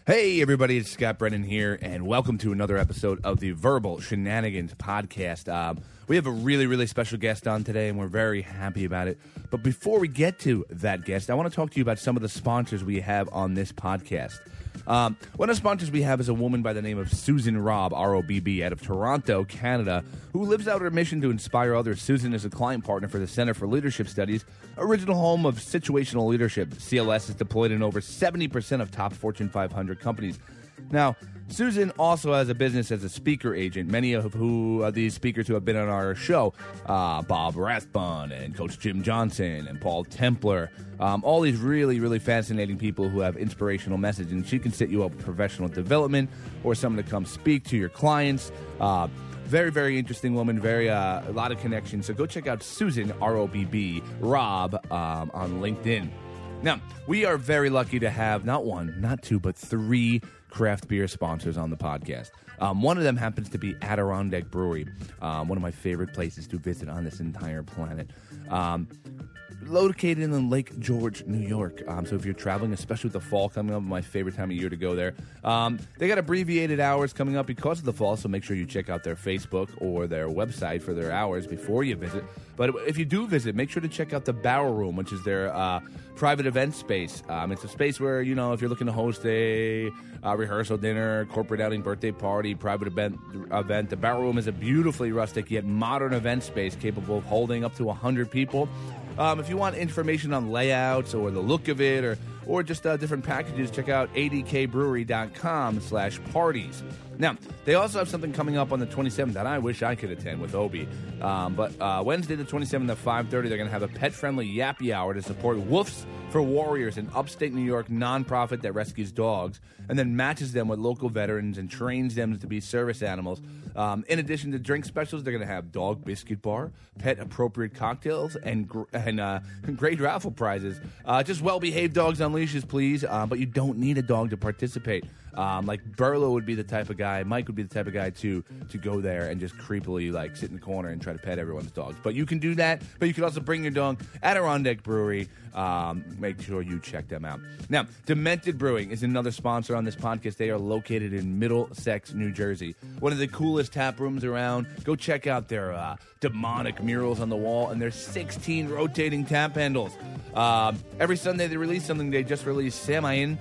Hey, everybody, it's Scott Brennan here, and welcome to another episode of the Verbal Shenanigans podcast. We have a really, really special guest on today, and we're very happy about it. But before we get to that guest, I want to talk to you about some of the sponsors we have on this podcast. One of the sponsors we have is a woman by the name of Susan Robb, R-O-B-B, out of Toronto, Canada, who lives out her mission to inspire others. Susan is a client partner for the Center for Leadership Studies, original home of situational leadership. CLS is deployed in over 70% of top Fortune 500 companies. Now, Susan also has a business as a speaker agent. Many of these speakers who have been on our show, Bob Rathbun and Coach Jim Johnson and Paul Templer, all these really, really fascinating people who have inspirational message. And she can set you up with professional development or someone to come speak to your clients. Very, very interesting woman, a lot of connections. So go check out Susan, R-O-B-B, Robb, on LinkedIn. Now, we are very lucky to have not one, not two, but three craft beer sponsors on the podcast. One of them happens to be Adirondack Brewery, one of my favorite places to visit on this entire planet. Located in Lake George, New York. So if you're traveling, especially with the fall coming up, my favorite time of year to go there. They got abbreviated hours coming up because of the fall, so make sure you check out their Facebook or their website for their hours before you visit. But if you do visit, make sure to check out the Barrel Room, which is their private event space. It's a space where, if you're looking to host a rehearsal dinner, corporate outing, birthday party, private event, the Barrel Room is a beautifully rustic yet modern event space capable of holding up to 100 people. If you want information on layouts or the look of it or just different packages, check out adkbrewery.com/parties. Now, they also have something coming up on the 27th that I wish I could attend with Obi. But Wednesday the 27th at 5:30, they're going to have a pet-friendly yappy hour to support Woofs for Warriors, an upstate New York nonprofit that rescues dogs and then matches them with local veterans and trains them to be service animals. In addition to drink specials, they're going to have dog biscuit bar, pet-appropriate cocktails, and great raffle prizes. Just well-behaved dogs on leashes, please, but you don't need a dog to participate. Like Burlo would be the type of guy, Mike would be the type of guy to go there and just creepily sit in the corner and try to pet everyone's dogs. But you can do that, but you can also bring your dog. Adirondack Brewery, make sure you check them out. Now, Demented Brewing is another sponsor on this podcast. They are located in Middlesex, New Jersey. One of the coolest tap rooms around. Go check out their demonic murals on the wall and their 16 rotating tap handles. Every Sunday they release something. They just released Samhain,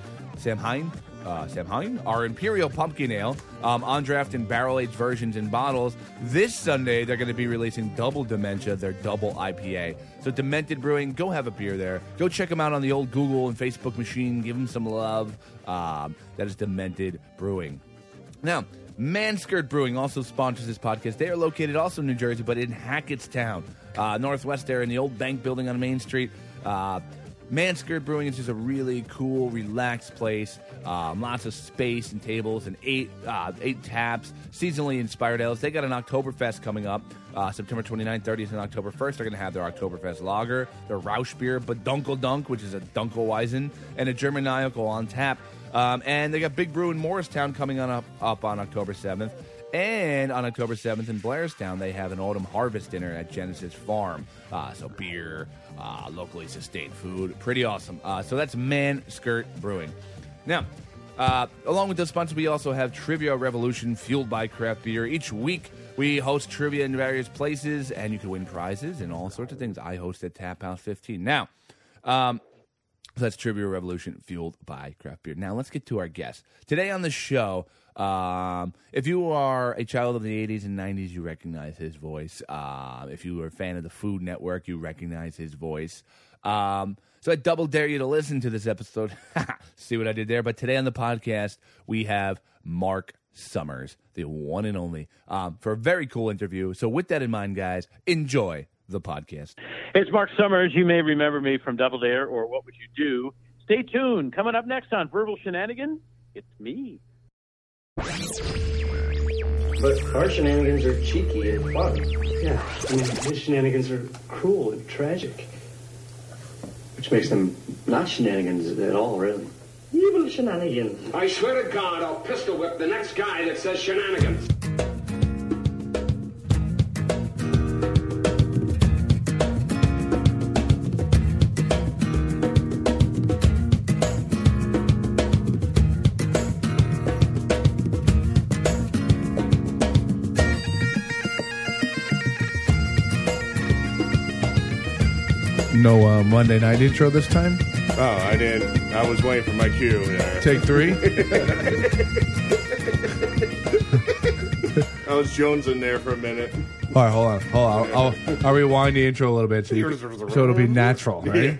our Imperial Pumpkin Ale, on draft and barrel-aged versions in bottles. This Sunday, they're going to be releasing Double Dementia, their double IPA. So Demented Brewing, go have a beer there. Go check them out on the old Google and Facebook machine. Give them some love. That is Demented Brewing. Now, Manskirt Brewing also sponsors this podcast. They are located also in New Jersey, but in Hackettstown, northwest there in the old bank building on Main Street. Manskirt Brewing is just a really cool, relaxed place. Lots of space and tables and eight taps, seasonally inspired ales. They got an Oktoberfest coming up, September 29th, 30th, and October 1st. They're going to have their Oktoberfest lager, their Rausch beer, Badunkel Dunk, which is a Dunkelweizen, and a German Nyoko on tap. And they got Big Brew in Morristown coming up on October 7th. And on October 7th in Blairstown, they have an autumn harvest dinner at Genesis Farm. So beer, locally sustained food. Pretty awesome. So that's Manskirt Brewing. Now, along with those sponsors, we also have Trivia Revolution, fueled by craft beer. Each week, we host trivia in various places, and you can win prizes and all sorts of things. I host at Tap House 15. Now, so that's Trivia Revolution, fueled by craft beer. Now, let's get to our guest. Today on the show, if you are a child of the 80s and 90s, you recognize his voice. If you are a fan of the Food Network, you recognize his voice. So I double dare you to listen to this episode. See what I did there? But today on the podcast, we have Mark Summers, the one and only, for a very cool interview. So with that in mind, guys, enjoy the podcast. It's Mark Summers. You may remember me from Double Dare or What Would You Do? Stay tuned. Coming up next on Verbal Shenanigans, it's me. But our shenanigans are cheeky and fun. Yeah, I mean, his shenanigans are cruel and tragic. Which makes them not shenanigans at all, really. Evil shenanigans. I swear to God, I'll pistol whip the next guy that says shenanigans. No Monday night intro this time? Oh, I didn't. I was waiting for my cue there. Take 3? I was jonesing there for a minute. All right, hold on. I'll rewind the intro a little bit so it'll be natural, right?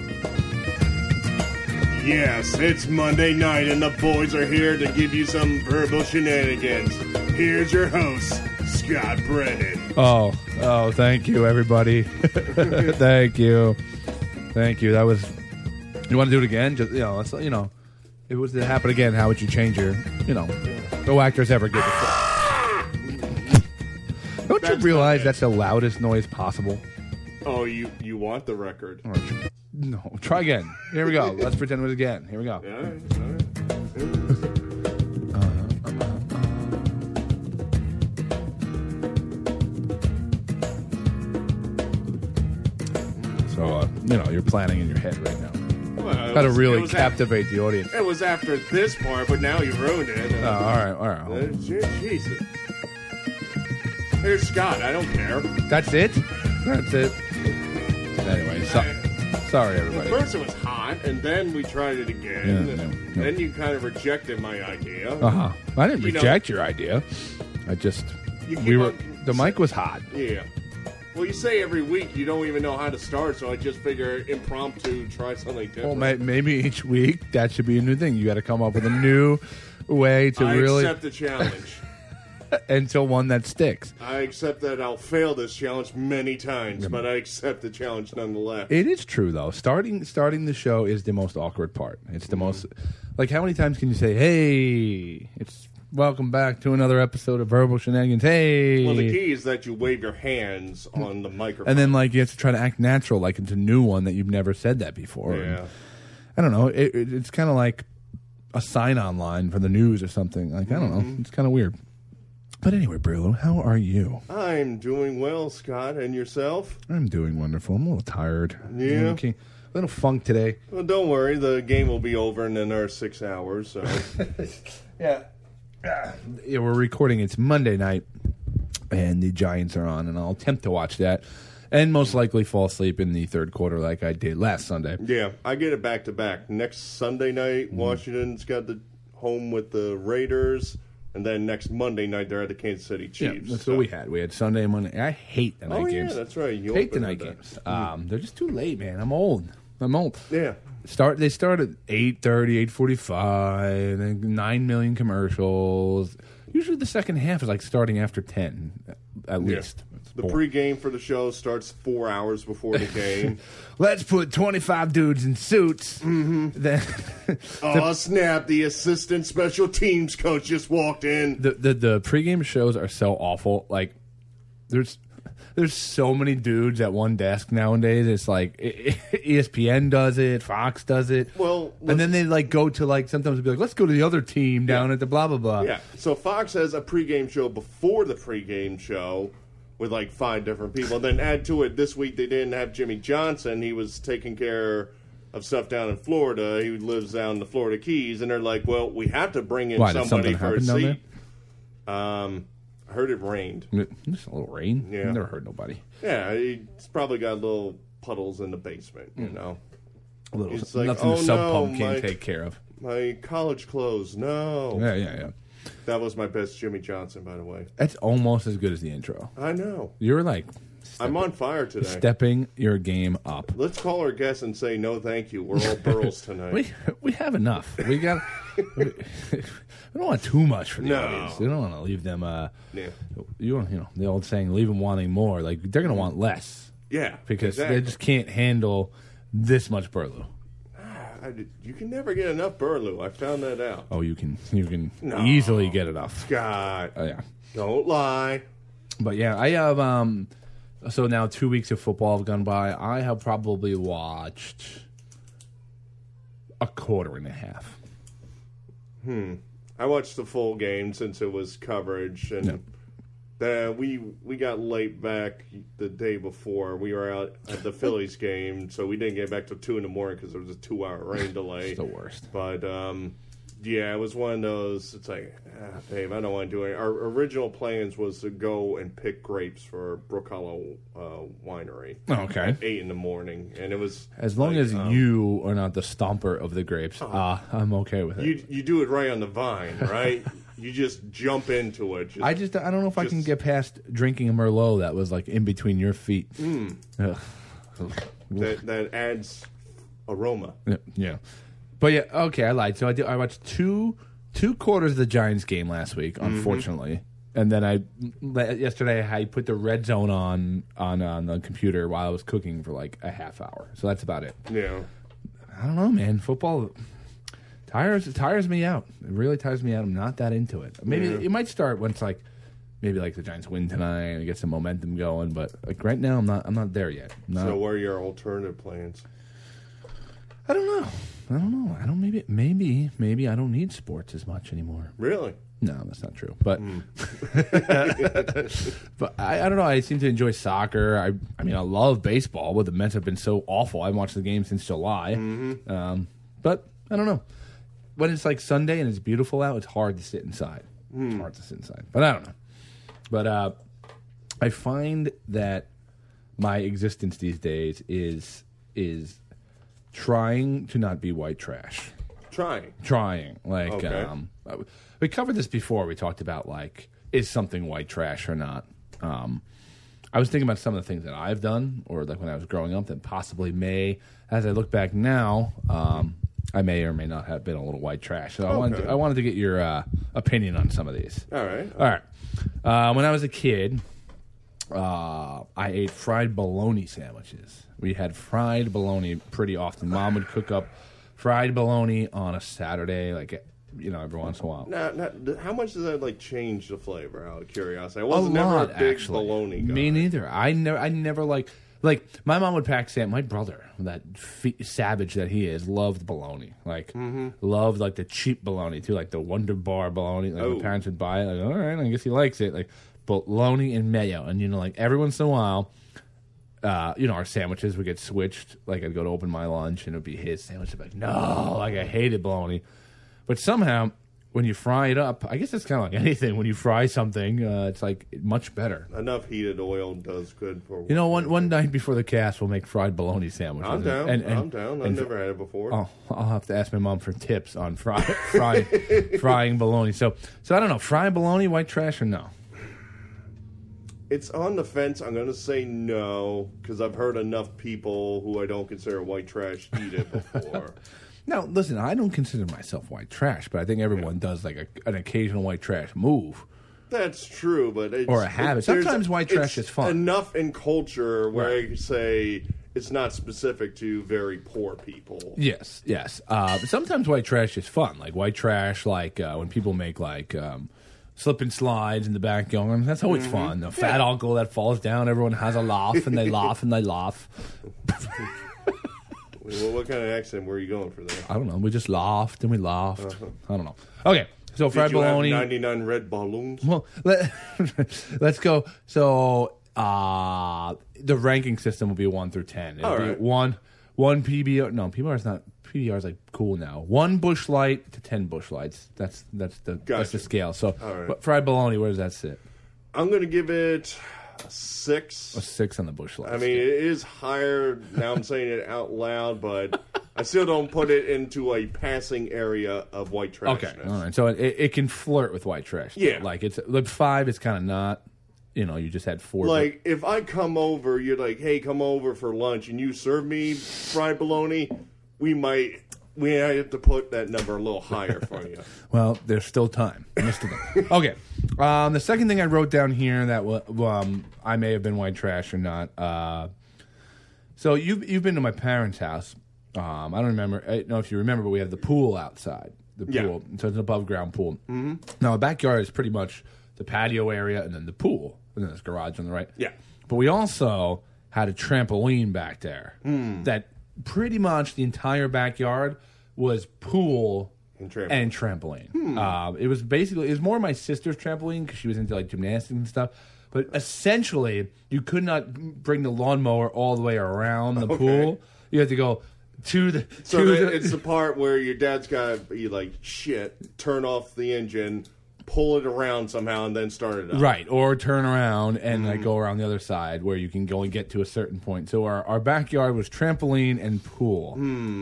Yes, it's Monday night and the boys are here to give you some verbal shenanigans. Here's your host, Scott Brennan. Oh, thank you, everybody. Thank you. That was... You want to do it again? Just, let's, if it was to happen again, how would you change your, no actors ever get it. Don't you realize that's the loudest noise possible? Oh, you want the record? No, try again. Here we go. Let's pretend it was again. Here we go. All right. So, you're planning in your head right now. Well, Got to really captivate the audience. It was after this part, but now you ruined it. Oh, all right. Jesus. Here's Scott. I don't care. That's it? Anyway, sorry, everybody. First it was hot, and then we tried it again. Yeah. Then you kind of rejected my idea. Uh-huh. I didn't reject your idea. I just... The mic was hot. Yeah. Well, you say every week you don't even know how to start, so I just figure impromptu, try something different. Well, maybe each week that should be a new thing. You got to come up with a new way to really... I accept the challenge. Until one that sticks. I accept that I'll fail this challenge many times, but I accept the challenge nonetheless. It is true, though. Starting the show is the most awkward part. It's the most... Like, how many times can you say, hey, it's... Welcome back to another episode of Verbal Shenanigans. Hey! Well, the key is that you wave your hands on the microphone. And then, you have to try to act natural, like it's a new one that you've never said that before. Yeah. And, I don't know. It's kind of like a sign-on line for the news or something. I don't know. It's kind of weird. But anyway, Brillo, how are you? I'm doing well, Scott. And yourself? I'm doing wonderful. I'm a little tired. Yeah. A little funk today. Well, don't worry. The game will be over in another 6 hours. So. Yeah, we're recording. It's Monday night, and the Giants are on, and I'll attempt to watch that, and most likely fall asleep in the third quarter like I did last Sunday. Yeah, I get it back-to-back. Next Sunday night, Washington's got the home with the Raiders, and then next Monday night, they're at the Kansas City Chiefs. Yeah, that's what we had. We had Sunday and Monday. I hate the night games. Oh, yeah, that's right. I hate the night games. They're just too late, man. I'm old. Yeah. They start at 8:30, 8:45, and 9 million commercials. Usually the second half is like starting after 10, at least. The pregame for the show starts 4 hours before the game. Let's put 25 dudes in suits. Then snap, the assistant special teams coach just walked in. The pregame shows are so awful. Like, there's so many dudes at one desk nowadays. It's like ESPN does it, Fox does it. Well, and then they go to sometimes they'll be like, let's go to the other team down at the blah blah blah. Yeah. So Fox has a pregame show before the pregame show with 5 different people. And then add to it, this week they didn't have Jimmy Johnson. He was taking care of stuff down in Florida. He lives down in the Florida Keys, and they're like, well, we have to bring in somebody for a seat. I heard it rained. Just a little rain? Yeah. Never hurt nobody. Yeah, it's probably got little puddles in the basement, A little. It's nothing the sub pump can't take care of. My college clothes, no. Yeah. That was my best Jimmy Johnson, by the way. That's almost as good as the intro. I know. You're I'm on fire today. Stepping your game up. Let's call our guest and say no thank you. We're all Burls tonight. we have enough. We got... we don't want too much for the audience. We don't want to leave them... the old saying, leave them wanting more. They're going to want less. Yeah, because they just can't handle this much Burlew. You can never get enough Burlew. I found that out. Oh, you can easily get enough. God. Oh, yeah. Don't lie. But yeah, I have... so now 2 weeks of football have gone by. I have probably watched a quarter and a half. I watched the full game since it was coverage, and we got late back the day before. We were out at the Phillies game, so we didn't get back till 2 in the morning because there was a 2-hour rain delay. It's the worst. But Yeah, it was one of those. It's like, babe, I don't want to do it. Our original plans was to go and pick grapes for Brook Hollow Winery. Okay. At 8 in the morning, and it was As long as you are not the stomper of the grapes, I'm okay with it. you do it right on the vine, right? You just jump into it. I don't know if I can get past drinking a Merlot that was like in between your feet. That adds aroma. Yeah. But yeah, okay, I lied. So I watched two quarters of the Giants game last week, unfortunately. And then yesterday I put the Red Zone on the computer while I was cooking for like a half hour. So that's about it. Yeah. I don't know, man. Football tires me out. It really tires me out. I'm not that into it. Maybe it might start when it's like maybe like the Giants win tonight and get some momentum going, but like right now I'm not there yet. So what are your alternative plans? I don't know. Maybe I don't need sports as much anymore. Really? No, that's not true. But but I don't know. I seem to enjoy soccer. I mean, I love baseball, but the Mets have been so awful. I haven't watched the game since July. But I don't know. When it's like Sunday and it's beautiful out, it's hard to sit inside. It's hard to sit inside. But I don't know. But I find that my existence these days is trying to not be white trash. Trying. Like, okay. We covered this before. We talked about, like, is something white trash or not? I was thinking about some of the things that I've done, or like when I was growing up, that possibly may, as I look back now, I may or may not have been a little white trash. So I wanted to get your opinion on some of these. All right. When I was a kid, I ate fried bologna sandwiches. We had fried bologna pretty often. Mom would cook up fried bologna on a Saturday, like, every once in a while. Now, how much does that like change the flavor? Out of curiosity, I wasn't never a big bologna guy. Me neither. I never like my mom would pack my brother, that savage that he is, loved bologna. Like loved like the cheap bologna too, like the Wonder Bar bologna. Like my parents would buy it. Like, all right, I guess he likes it. Like bologna and mayo, and like every once in a while. Our sandwiches would get switched. Like, I'd go to open my lunch, and it would be his sandwich. I'd be like, no, like, I hated bologna. But somehow, when you fry it up, I guess it's kind of like anything. When you fry something, it's, like, much better. Enough heated oil does good for... one night before the cast, we'll make fried bologna sandwiches. I'm down. I'm down. I've never had it before. Oh, I'll have to ask my mom for tips on frying bologna. So I don't know. Fried bologna, white trash, or no? It's on the fence. I'm going to say no, because I've heard enough people who I don't consider white trash eat it before. Now, listen, I don't consider myself white trash, but I think everyone does like an occasional white trash move. That's true, but or a habit. Sometimes white trash is fun. Enough in culture where I say it's not specific to very poor people. Yes. Sometimes white trash is fun, like white trash, like when people make like. Slip and slides in the backyard. That's always fun. The fat uncle that falls down, everyone has a laugh, and they laugh, and they laugh. Well, what kind of accent were you going for there? I don't know. We just laughed, and we laughed. I don't know. Okay, so fried bologna. 99 red balloons? Well, let's go. So the ranking system will be 1 through 10. It'll be right. one PBR. No, PBR is not. PBR is like cool now. 1 Busch Light to 10 Busch Lights. That's the scale. So but fried bologna, where does that sit? I'm going to give it a 6. A 6 on the Busch Lights. I mean, it is higher. Now I'm saying it out loud, but I still don't put it into a passing area of white trashness. Okay, all right. So it can flirt with white trash. Yeah, like it's like 5 is kind of not. You just had 4. Like, if I come over, you're like, hey, come over for lunch, and you serve me fried bologna, we might have to put that number a little higher for you. Well, there's still time. Okay. The second thing I wrote down here that I may have been white trash or not. So you've been to my parents' house. I don't know if you remember, but we have the pool outside. The pool. So it's an above ground pool. Mm-hmm. Now, the backyard is pretty much the patio area and then the pool. And then there's a garage on the right. Yeah. But we also had a trampoline back there that pretty much the entire backyard was pool and trampoline. It was more my sister's trampoline because she was into like gymnastics and stuff. But essentially, you could not bring the lawnmower all the way around the pool. You had to go It's the part where your dad's got to be like, shit, turn off the engine, pull it around somehow, and then start it up. Right, or turn around and like go around the other side where you can go and get to a certain point. So our backyard was trampoline and pool.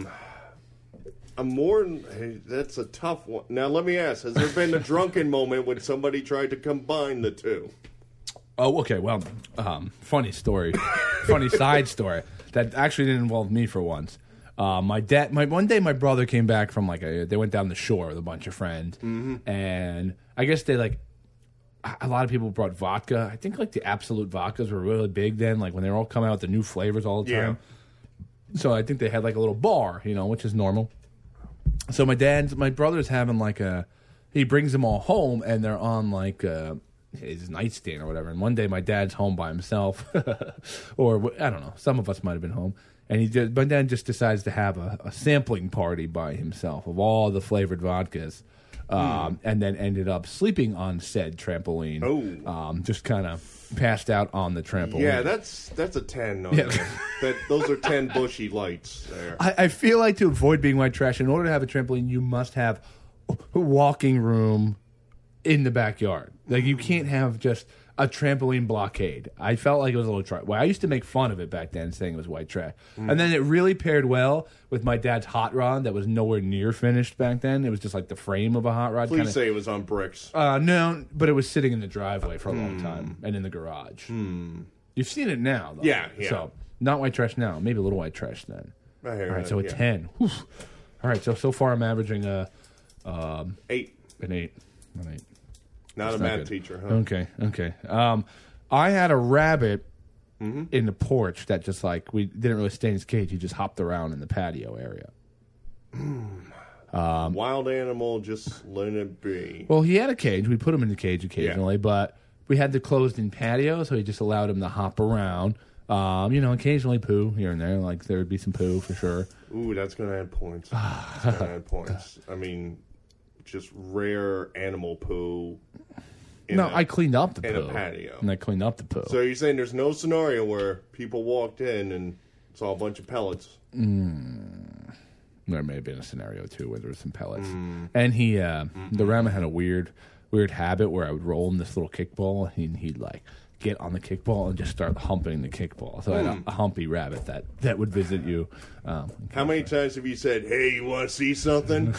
That's a tough one. Now, let me ask, has there been a drunken moment when somebody tried to combine the two? Oh, okay. Well, funny story, funny side story that actually didn't involve me for once. One day my brother came back from they went down the shore with a bunch of friends, and I guess they a lot of people brought vodka. I think the Absolute vodkas were really big then, when they were all coming out with the new flavors all the time. So I think they had a little bar, which is normal. So my brother's having he brings them all home and they're on his nightstand or whatever. And one day my dad's home by himself, or I don't know, some of us might have been home. And my dad just decides to have a sampling party by himself of all the flavored vodkas, and then ended up sleeping on said trampoline. Just kind of passed out on the trampoline. Yeah, that's a 10. Those are 10 bushy lights there. I feel like to avoid being white trash, in order to have a trampoline, you must have a walking room in the backyard. You can't have just a trampoline blockade. I felt like it was a little trash. Well, I used to make fun of it back then, saying it was white trash. And then it really paired well with my dad's hot rod that was nowhere near finished back then. It was just the frame of a hot rod. Please say it was on bricks. No, but it was sitting in the driveway for a long time and in the garage. You've seen it now, though. Yeah. So, not white trash now. Maybe a little white trash then. I hear All right, so a 10. Whew. All right, so far I'm averaging 8. An 8. An 8. Not That's a math teacher, huh? Okay. I had a rabbit in the porch that just we didn't really stay in his cage. He just hopped around in the patio area. Wild animal, just letting it be. Well, he had a cage. We put him in the cage occasionally, but we had the closed-in patio, so he just allowed him to hop around. Occasionally poo here and there. There would be some poo for sure. Ooh, that's going to add points. I mean, just rare animal poo. I cleaned up the poo. In a patio. And I cleaned up the poo. So you're saying there's no scenario where people walked in and saw a bunch of pellets? There may have been a scenario, too, where there were some pellets. And the rabbit had a weird habit where I would roll him this little kickball, and he'd get on the kickball and just start humping the kickball. So I had a humpy rabbit that would visit you. How many times have you said, hey, you want to see something?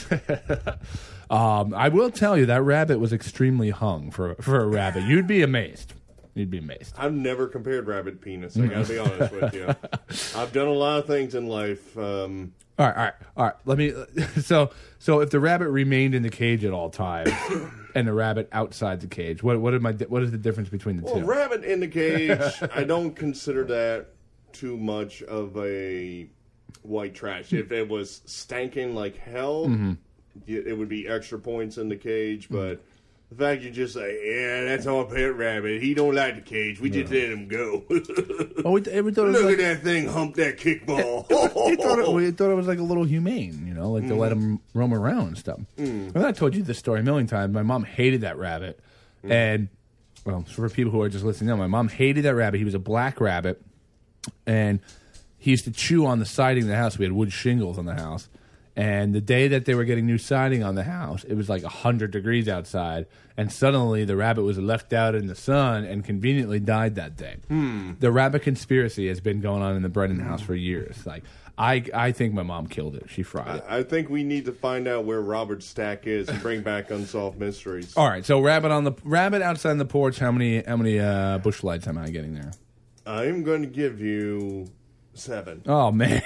I will tell you, that rabbit was extremely hung for a rabbit. You'd be amazed. I've never compared rabbit penis. I gotta be honest with you. I've done a lot of things in life. All right. Let me. So if the rabbit remained in the cage at all times, and the rabbit outside the cage, what is the difference between the two? Well, rabbit in the cage, I don't consider that too much of a white trash. If it was stanking like hell, it would be extra points in the cage, but the fact you just say, yeah, that's our pet rabbit. He don't like the cage. We just let him go. Look at that thing hump that kickball. We thought it was a little humane, to let him roam around and stuff. And I told you this story a million times. My mom hated that rabbit. And, well, for people who are just listening now, my mom hated that rabbit. He was a black rabbit. And he used to chew on the siding of the house. We had wood shingles on the house. And the day that they were getting new siding on the house, it was 100 degrees outside, and suddenly the rabbit was left out in the sun and conveniently died that day. The rabbit conspiracy has been going on in the Brennan house for years. I think my mom killed it. She fried it. I think we need to find out where Robert Stack is and bring back Unsolved Mysteries. All right, so rabbit outside on the porch. How many bush lights am I getting there? I'm going to give you 7. Oh man,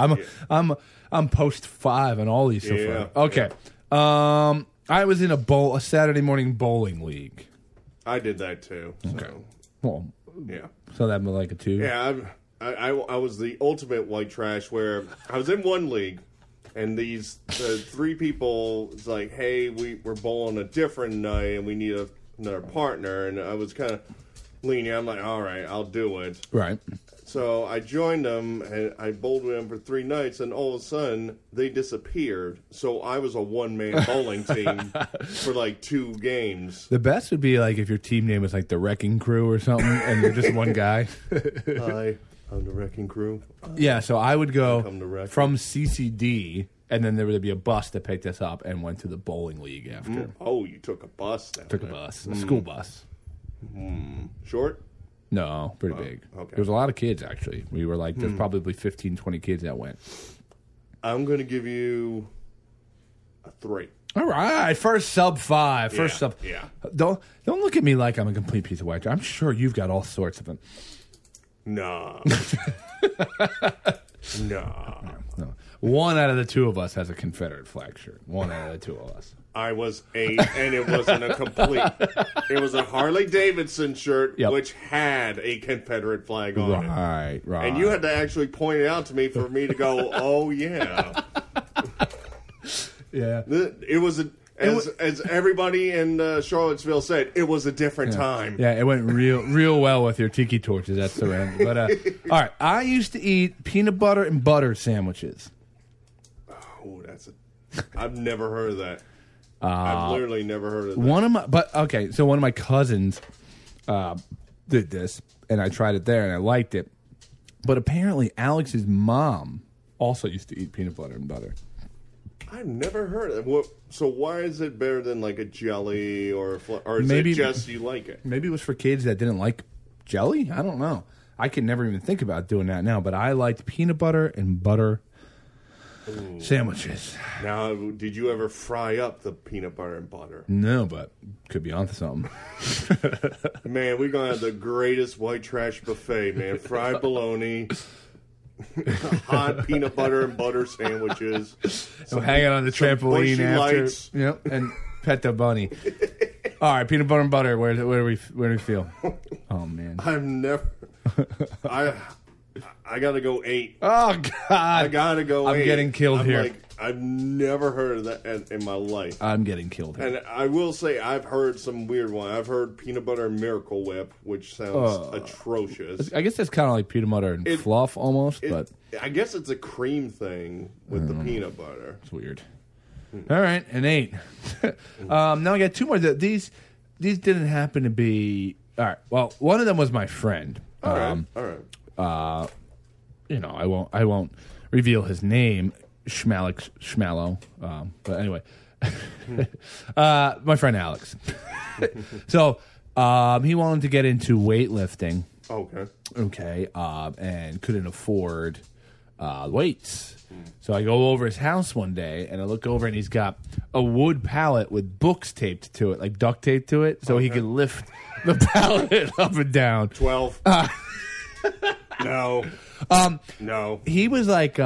I'm post 5 on all these so far. Okay. Yeah. I was in a Saturday morning bowling league. I did that too. So. Okay. Well, yeah. So that was like a 2. Yeah, I was the ultimate white trash where I was in one league, and these 3 people was like, hey, we're bowling a different night, and we need another partner, and I was kind of leaning. I'm like, all right, I'll do it. Right. So I joined them, and I bowled with them for 3 nights, and all of a sudden, they disappeared. So I was a one-man bowling team for 2 games. The best would be if your team name was the Wrecking Crew or something, and you're just one guy. On the Wrecking Crew. Yeah, so I would go Come to Wrecking. from CCD, and then there would be a bus that picked us up and went to the bowling league after. Oh, you took a bus. Took a bus, a school bus. Short? No, pretty big. okay. There was a lot of kids, actually. We were like, there's probably 15, 20 kids that went. I'm going to give you a 3. All right, first sub 5. First sub. Yeah. Don't look at me like I'm a complete piece of white trash. I'm sure you've got all sorts of them. Nah. Nah. No. One out of the two of us has a Confederate flag shirt. One out of the two of us. I was 8, and it wasn't a complete. It was a Harley Davidson shirt, Yep. which had a Confederate flag on it. Right. And you had to actually point it out to me for me to go, oh, yeah. Yeah. It was as everybody in Charlottesville said, it was a different time. Yeah, it went real well with your tiki torches. That's the end. But all right, I used to eat peanut butter and butter sandwiches. Oh, I've never heard of that. I've literally never heard of that. So one of my cousins did this, and I tried it there, and I liked it. But apparently, Alex's mom also used to eat peanut butter and butter. I've never heard of it. So why is it better than like a jelly or is Maybe- it just you like it? Maybe it was for kids that didn't like jelly. I don't know. I could never even think about doing that now. But I liked peanut butter and butter sandwiches. Now, did you ever fry up the peanut butter and butter? No, but could be onto something. Man, we're going to have the greatest white trash buffet, man. Fried bologna, hot peanut butter and butter sandwiches. So hanging on the trampoline bushy after. lights. Yep, and pet the bunny. All right, peanut butter and butter. Where do we feel? Oh man. I've never. I got to go 8. Oh God. I got to go 8. I'm getting killed here. Like, I've never heard of that in my life. I'm getting killed here. And I will say, I've heard some weird one. I've heard peanut butter Miracle Whip, which sounds atrocious. I guess that's kind of like peanut butter and fluff almost, but I guess it's a cream thing with the peanut butter. it's weird. All right, an 8. Now I got 2 more. These didn't happen to be all right. Well, one of them was my friend. All right. I won't reveal his name, Schmallow. But anyway, my friend Alex. So he wanted to get into weightlifting. Okay. And couldn't afford weights. So I go over his house one day, and I look over, and he's got a wood pallet with books taped to it, like duct tape to it, so he could lift the pallet up and down. 12. No. No. He was like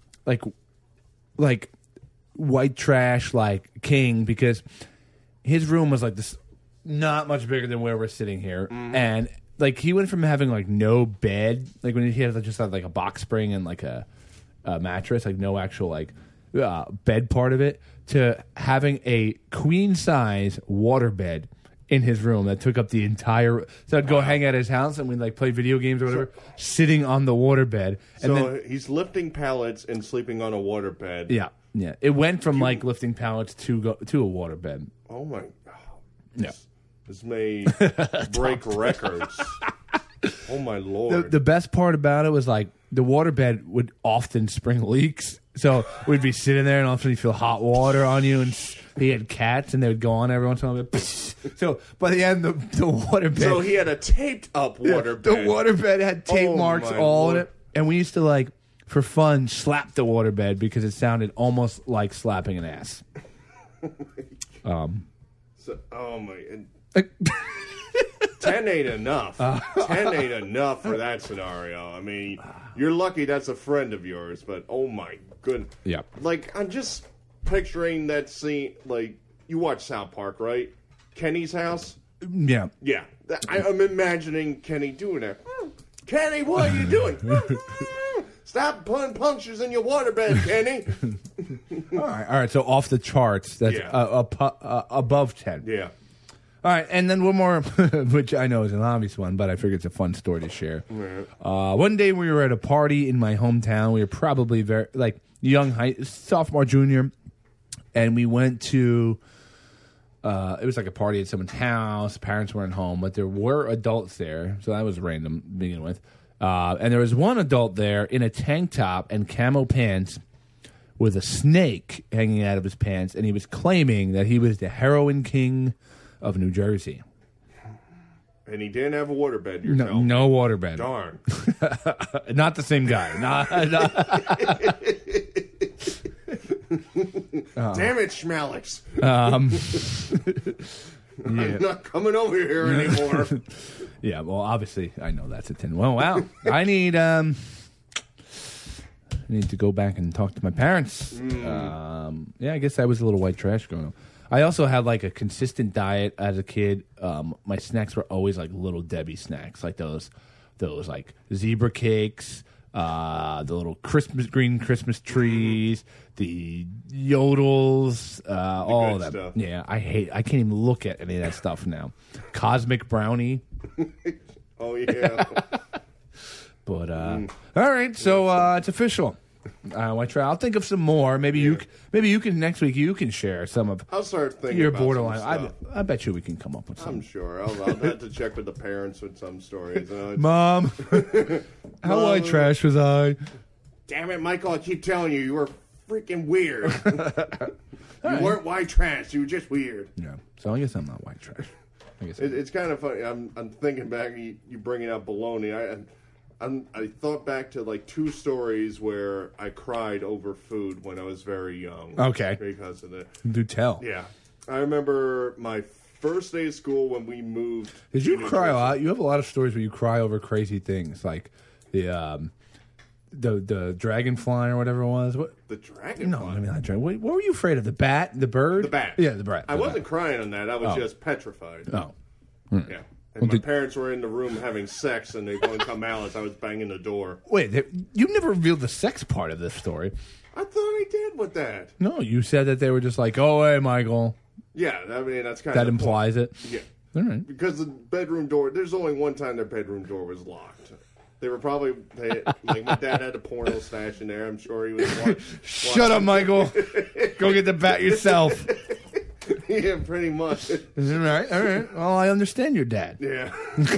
white trash, like king, because his room was like this, not much bigger than where we're sitting here, and like he went from having like no bed, like when he had just had like a box spring and like a mattress, like no actual like bed part of it, to having a queen size water bed in his room that took up the entire. So I'd go hang at his house and we'd like play video games or whatever, sitting on the water bed. And So he's lifting pallets and sleeping on a water bed. yeah. It went from like lifting pallets to a water bed. Oh my. Yeah. This may break records. Oh my Lord. The best part about it was like the water bed would often spring leaks. So we'd be sitting there and all of a sudden you feel hot water on you, and he had cats and they would go on every once in a while. So by the end, the water bed. So he had a taped up water bed. The water bed had tape Oh, marks my all in Lord. it. And we used to like, for fun, slap the water bed because it sounded almost like slapping an ass. So, oh my. 10 ain't enough. 10 ain't enough for that scenario. I mean, you're lucky that's a friend of yours, but oh my goodness. Yeah. Like, I'm just picturing that scene. Like, you watch South Park, right? Kenny's house? Yeah. Yeah. I'm imagining Kenny doing that. Kenny, what are you doing? Stop putting punctures in your waterbed, Kenny. All right. So off the charts, that's Yeah. above 10. Yeah. All right, and then one more, which I know is an obvious one, but I figure it's a fun story to share. One day we were at a party in my hometown. We were probably very young, sophomore, junior, and we went to. It was like a party at someone's house. Parents weren't home, but there were adults there, so that was random to begin with. And there was one adult there in a tank top and camo pants with a snake hanging out of his pants, and he was claiming that he was the heroin king of New Jersey. And he didn't have a waterbed, you're telling me. No waterbed. Darn. Not the same guy. Damn it, Schmalix. Yeah. I'm not coming over here anymore. Yeah, well, obviously, I know that's a 10. Well, wow. I need to go back and talk to my parents. Yeah, I guess I was a little white trash growing up. I also had like a consistent diet as a kid. My snacks were always like Little Debbie snacks, like those like zebra cakes, the little green Christmas trees, the yodels, all of that. Stuff. Yeah, I can't even look at any of that stuff now. Cosmic brownie. Oh, yeah. But all right, so it's official. I'll think of some more. Maybe you can next week. You can share some of. I'll start thinking your about borderline. some stuff. I bet you we can come up with some. I'm sure. I'll have to check with the parents with some stories. Mom, how white trash was I? Damn it, Michael! I keep telling you, you were freaking weird. You weren't white trash. You were just weird. Yeah. So I guess I'm not white trash. I guess It's kind of funny. I'm thinking back. You bringing up baloney. I thought back to like 2 stories where I cried over food when I was very young. Okay. Because of that. do tell. Yeah. I remember my first day of school when we moved. Did you to New cry a Jersey. lot? You have a lot of stories where you cry over crazy things, like the dragonfly or whatever it was. What? The dragonfly? No, I mean not dragon. What were you afraid of? The bat? The bird? The bat. Yeah, the bat. I wasn't crying on that. I was just petrified. Oh. Yeah. And my parents were in the room having sex, and they wouldn't come out as I was banging the door. Wait, you never revealed the sex part of this story. I thought I did with that. No, you said that they were just like, "Oh, hey, Michael." Yeah, I mean that's kind That of implies it. Yeah, All right. because the bedroom door. There's only one time their bedroom door was locked. They were probably like my dad had a porno stash in there. I'm sure he was. Shut up, Michael. Go get the bat yourself. Yeah, pretty much. All right, all right. Well, I understand your dad. Yeah.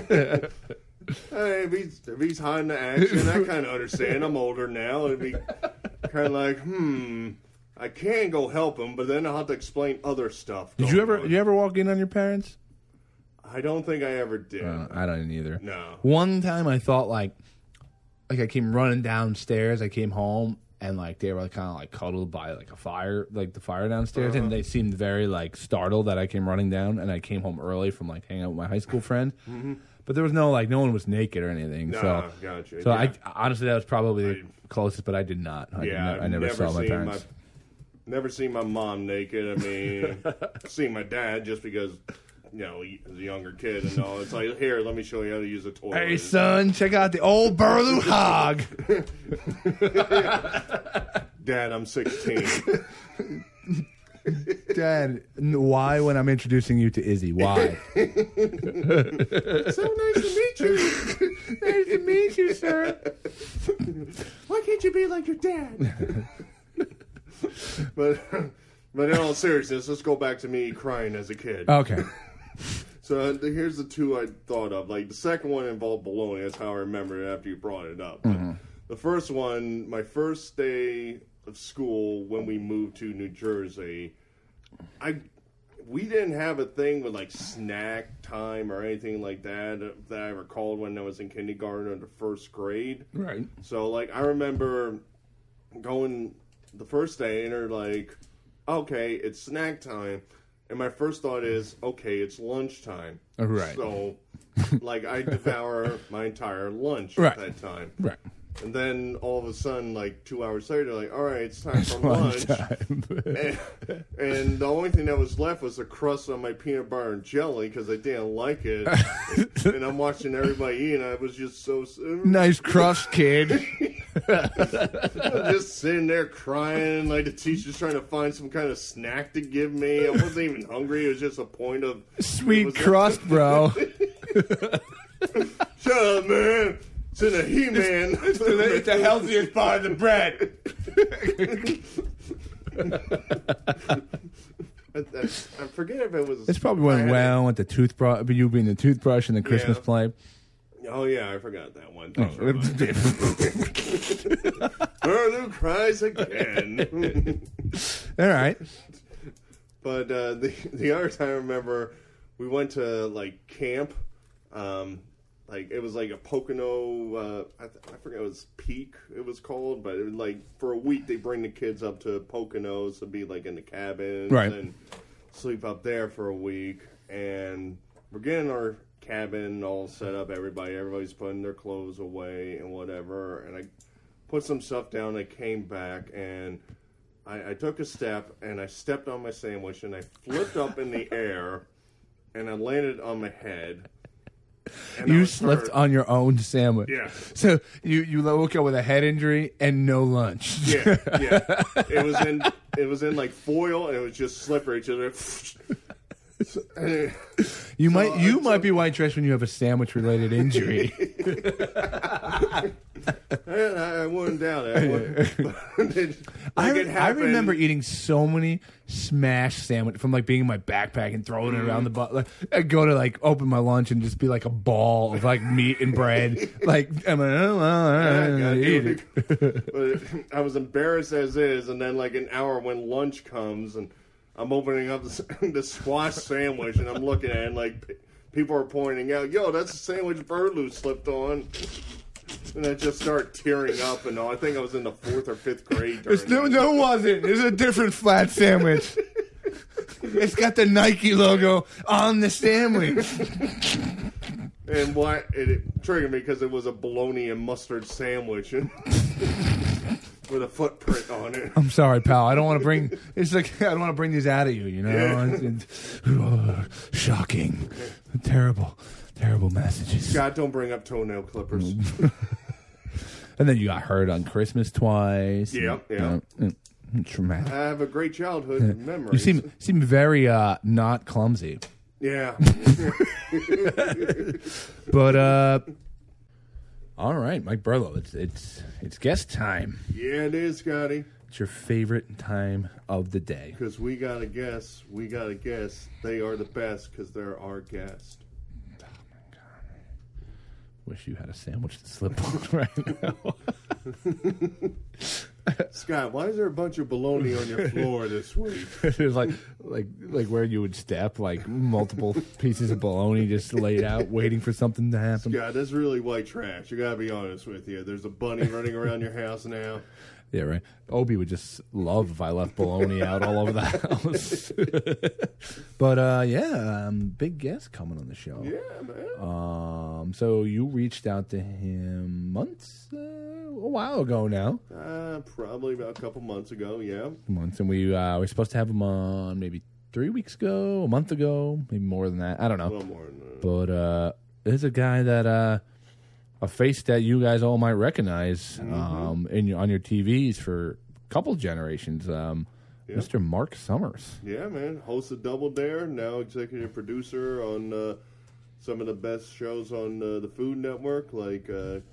Hey, if he's hiding the action, I kind of understand. I'm older now. It'd be kind of like, I can go help him, but then I'll have to explain other stuff. Did you ever walk in on your parents? I don't think I ever did. I don't either. No. One time I thought like I came running downstairs. I came home and like they were kind of like cuddled by like a fire, like the fire downstairs, and they seemed very like startled that I came running down, and I came home early from like hanging out with my high school friend. But there was no like no one was naked or anything. So gotcha. So Yeah. I honestly that was probably the closest, but I did not. I never saw my parents. Never seen my mom naked. I mean, seen my dad just because, you know, he was a younger kid and all. It's like, here, let me show you how to use a toilet. Hey, son, check out the old Burlew hog. Dad, I'm 16. Dad, why when I'm introducing you to Izzy? Why? So nice to meet you. Nice to meet you, sir. Why can't you be like your dad? But in all seriousness, let's go back to me crying as a kid. Okay. So here's the 2 I thought of. Like the second one involved bologna. That's how I remember it after you brought it up. But the first one, my first day of school when we moved to New Jersey, we didn't have a thing with like snack time or anything like that I recalled when I was in kindergarten or the first grade. Right. So like I remember going the first day and they're like, okay, it's snack time. And my first thought is, okay, it's lunchtime. Right. So, like, I devour my entire lunch Right. at that time. Right. And then all of a sudden, like 2 hours later, like, all right, it's time for lunch. And the only thing that was left was the crust on my peanut butter and jelly because I didn't like it. And I'm watching everybody eat, and I was just so Nice crust, kid. I'm just sitting there crying, like the teacher's trying to find some kind of snack to give me. I wasn't even hungry. It was just a point of Sweet crust, bro. Shut up, man. It's in a He-Man. It's the healthiest part of the bread. I forget if it was. It's probably went well with the toothbrush, you being the toothbrush and the Christmas play. Oh, yeah, I forgot that one. Burlu cries again. All right. But the other time I remember, we went to, like, camp. It was like a Pocono, I forget it was Peak it was called, but it was like for a week they bring the kids up to Poconos to be like in the cabins and sleep up there for a week. And we're getting our cabin all set up, everybody's putting their clothes away and whatever. And I put some stuff down, I came back and I took a step and I stepped on my sandwich and I flipped up in the air and I landed on my head. And you slipped on your own sandwich. Yeah. So you woke up with a head injury and no lunch. Yeah. It was in like foil and it was just slippery. You might be white trash when you have a sandwich related injury. I wouldn't doubt it. I remember eating so many smash sandwich from like being in my backpack and throwing it around the butt. Like, I'd go to like open my lunch and just be like a ball of like meat and bread. Like I'm like, oh well, eat it. But I was embarrassed as is, and then like an hour when lunch comes and I'm opening up the squash sandwich and I'm looking at it and like people are pointing out, yo, that's a sandwich Burlu slipped on. And I just start tearing up and all. I think I was in the 4th or 5th grade. No, it wasn't. It's a different flat sandwich. It's got the Nike logo on the sandwich. And why it triggered me because it was a bologna and mustard sandwich with a footprint on it. I'm sorry, pal. I don't want to bring. It's like I don't want to bring these out of you. You know, shocking, terrible messages. Scott, don't bring up toenail clippers. And then you got hurt on Christmas twice. Yeah. Traumatic. I have a great childhood memory. You seem very not clumsy. Yeah. But all right, Mike Burlow, it's guest time. Yeah, it is, Scotty. It's your favorite time of the day. Because we gotta guess. They are the best because they're our guest. Wish you had a sandwich to slip on right now. Scott, why is there a bunch of bologna on your floor this week? It's like where you would step, like multiple pieces of bologna just laid out, waiting for something to happen. Scott, that's really white trash. I gotta be honest with you. There's a bunny running around your house now. Yeah, right. Obi would just love if I left bologna out all over the house. But big guest coming on the show. Yeah, man. So you reached out to him a while ago now. Probably about a couple months ago. Yeah. Months, and we were supposed to have him on maybe 3 weeks ago, a month ago, maybe more than that. I don't know. A little more than that. But there's a guy that. A face that you guys all might recognize on your TVs for a couple generations, Mr. Mark Summers. Yeah, man. Host of Double Dare, now executive producer on some of the best shows on the Food Network, like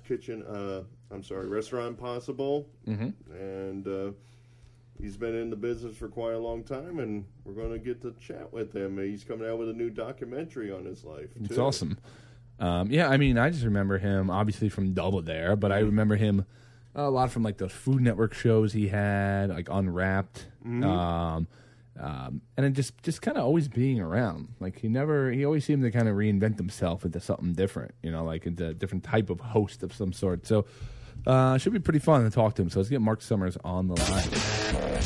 Restaurant Impossible. Mm-hmm. And he's been in the business for quite a long time, and we're going to get to chat with him. He's coming out with a new documentary on his life, too. It's awesome. I mean, I just remember him obviously from Double Dare, but I remember him a lot from like those Food Network shows he had, like Unwrapped, and then just kind of always being around. Like he always seemed to kind of reinvent himself into something different, you know, like into a different type of host of some sort. So it should be pretty fun to talk to him. So let's get Mark Summers on the line.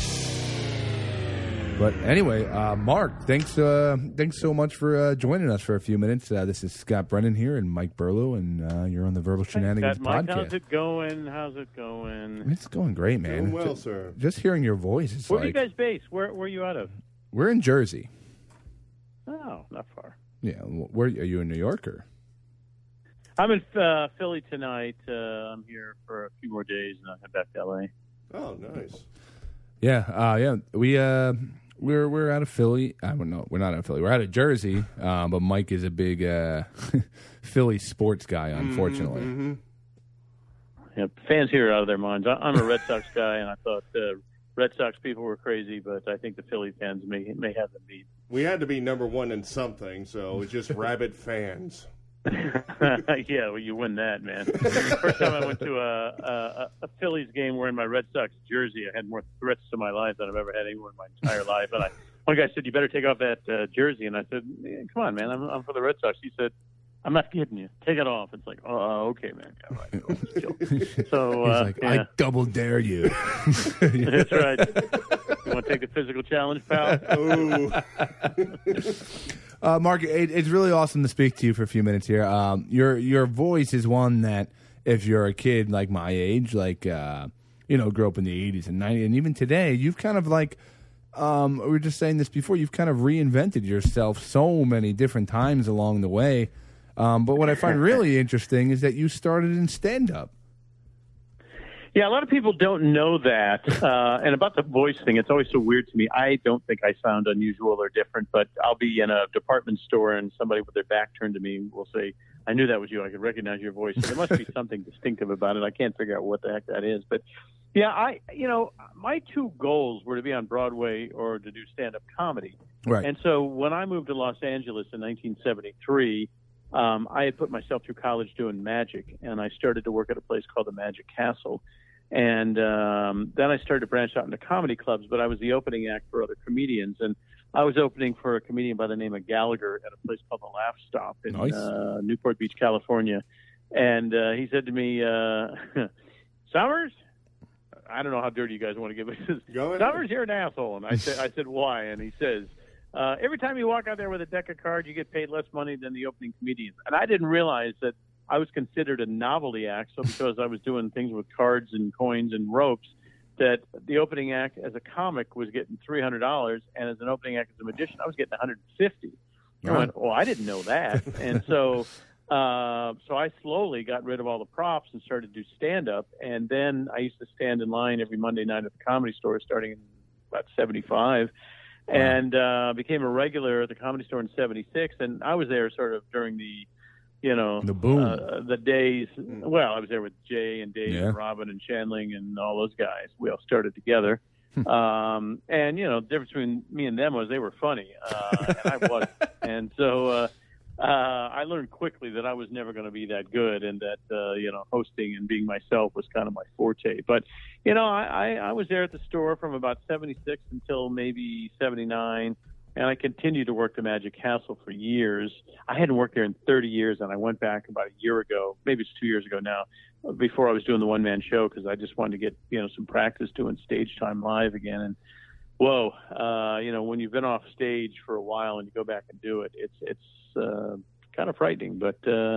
But anyway, Mark, thanks so much for joining us for a few minutes. This is Scott Brennan here and Mike Burlow, and you're on the Verbal Shenanigans Mike, podcast. How's it going? It's going great, man. Doing well, sir. Just hearing your voice is Where are you guys based? Where are you out of? We're in Jersey. Oh, not far. Yeah, where are you in New York or? I'm in Philly tonight. I'm here for a few more days, and I'll head back to LA. Oh, nice. Yeah. We're out of Philly. I don't know. We're not out of Philly. We're out of Jersey. But Mike is a big Philly sports guy, unfortunately. Mm-hmm. Yeah, fans here are out of their minds. I'm a Red Sox guy, and I thought Red Sox people were crazy, but I think the Philly fans may have them beat. We had to be number one in something, so it's just rabid fans. Yeah, well, you win that, man. First time I went to a Phillies game wearing my Red Sox jersey, I had more threats to my life than I've ever had anywhere in my entire life. And one guy said, "You better take off that jersey." And I said, "Come on, man, I'm for the Red Sox." He said, "I'm not kidding you. Take it off." It's like, "Oh, okay, man." All right, so he's like, yeah. "I double dare you." That's right. You want to take the physical challenge, pal? Ooh. Mark, it's really awesome to speak to you for a few minutes here. Your voice is one that, if you're a kid like my age, like grew up in the 80s and 90s, and even today, you've kind of like, we were just saying this before, you've kind of reinvented yourself so many different times along the way. But what I find really interesting is that you started in stand-up. Yeah, a lot of people don't know that. And about the voice thing, it's always so weird to me. I don't think I sound unusual or different, but I'll be in a department store and somebody with their back turned to me will say, "I knew that was you. I could recognize your voice." So there must be something distinctive about it. I can't figure out what the heck that is. But yeah, my two goals were to be on Broadway or to do stand-up comedy. Right. And so when I moved to Los Angeles in 1973, I had put myself through college doing magic, and I started to work at a place called the Magic Castle. And then I started to branch out into comedy clubs, but I was the opening act for other comedians. And I was opening for a comedian by the name of Gallagher at a place called the Laugh Stop in Newport Beach, California. And he said to me, "Summers?" I don't know how dirty you guys want to get, but he says, "Summers, you're an asshole." And I said, "Why?" And he says, "Every time you walk out there with a deck of cards, you get paid less money than the opening comedians." And I didn't realize that I was considered a novelty act, so because I was doing things with cards and coins and ropes, that the opening act as a comic was getting $300, and as an opening act as a magician, I was getting $150. I went, "Well, I didn't know that." And so I slowly got rid of all the props and started to do stand-up, and then I used to stand in line every Monday night at the Comedy Store starting in about 75, and became a regular at the Comedy Store in 76, and I was there sort of during the boom, the days. Well, I was there with Jay and Dave and Robin and Chandling and all those guys. We all started together. And, the difference between me and them was they were funny, and I wasn't. And so I learned quickly that I was never going to be that good, and that, hosting and being myself was kind of my forte. But, I was there at the store from about 76 until maybe 79. And I continued to work the Magic Castle for years. I hadn't worked there in 30 years, and I went back about a year ago, maybe it's 2 years ago now, before I was doing the one-man show, because I just wanted to get, some practice doing stage time live again. And, whoa, when you've been off stage for a while and you go back and do it, it's kind of frightening. But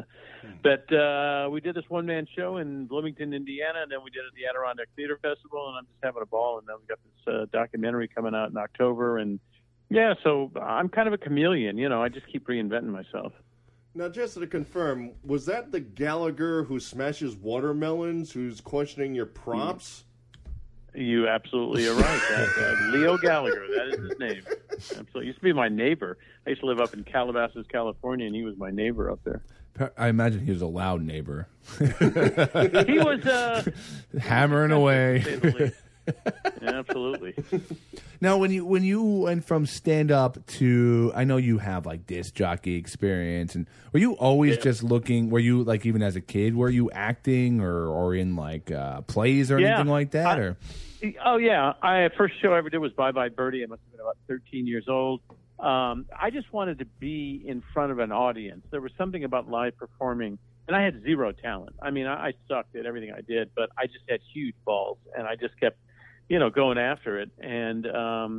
we did this one-man show in Bloomington, Indiana, and then we did it at the Adirondack Theater Festival, and I'm just having a ball. And then we got this documentary coming out in October, and yeah, so I'm kind of a chameleon, I just keep reinventing myself. Now, just to confirm, was that the Gallagher who smashes watermelons who's questioning your props? You absolutely are right. Leo Gallagher, that is his name. Absolutely. He used to be my neighbor. I used to live up in Calabasas, California, and he was my neighbor up there. I imagine he was a loud neighbor. He was hammering away. To say the least. Absolutely. Now, when you went from stand-up to, I know you have like disc jockey experience, and were you always just looking? Were you like even as a kid? Were you acting or in like plays or anything like that? Oh yeah, first show I ever did was Bye Bye Birdie. I must have been about 13 years old. I just wanted to be in front of an audience. There was something about live performing. And I had zero talent. I mean, I sucked at everything I did, but I just had huge balls, and I just kept, going after it. And,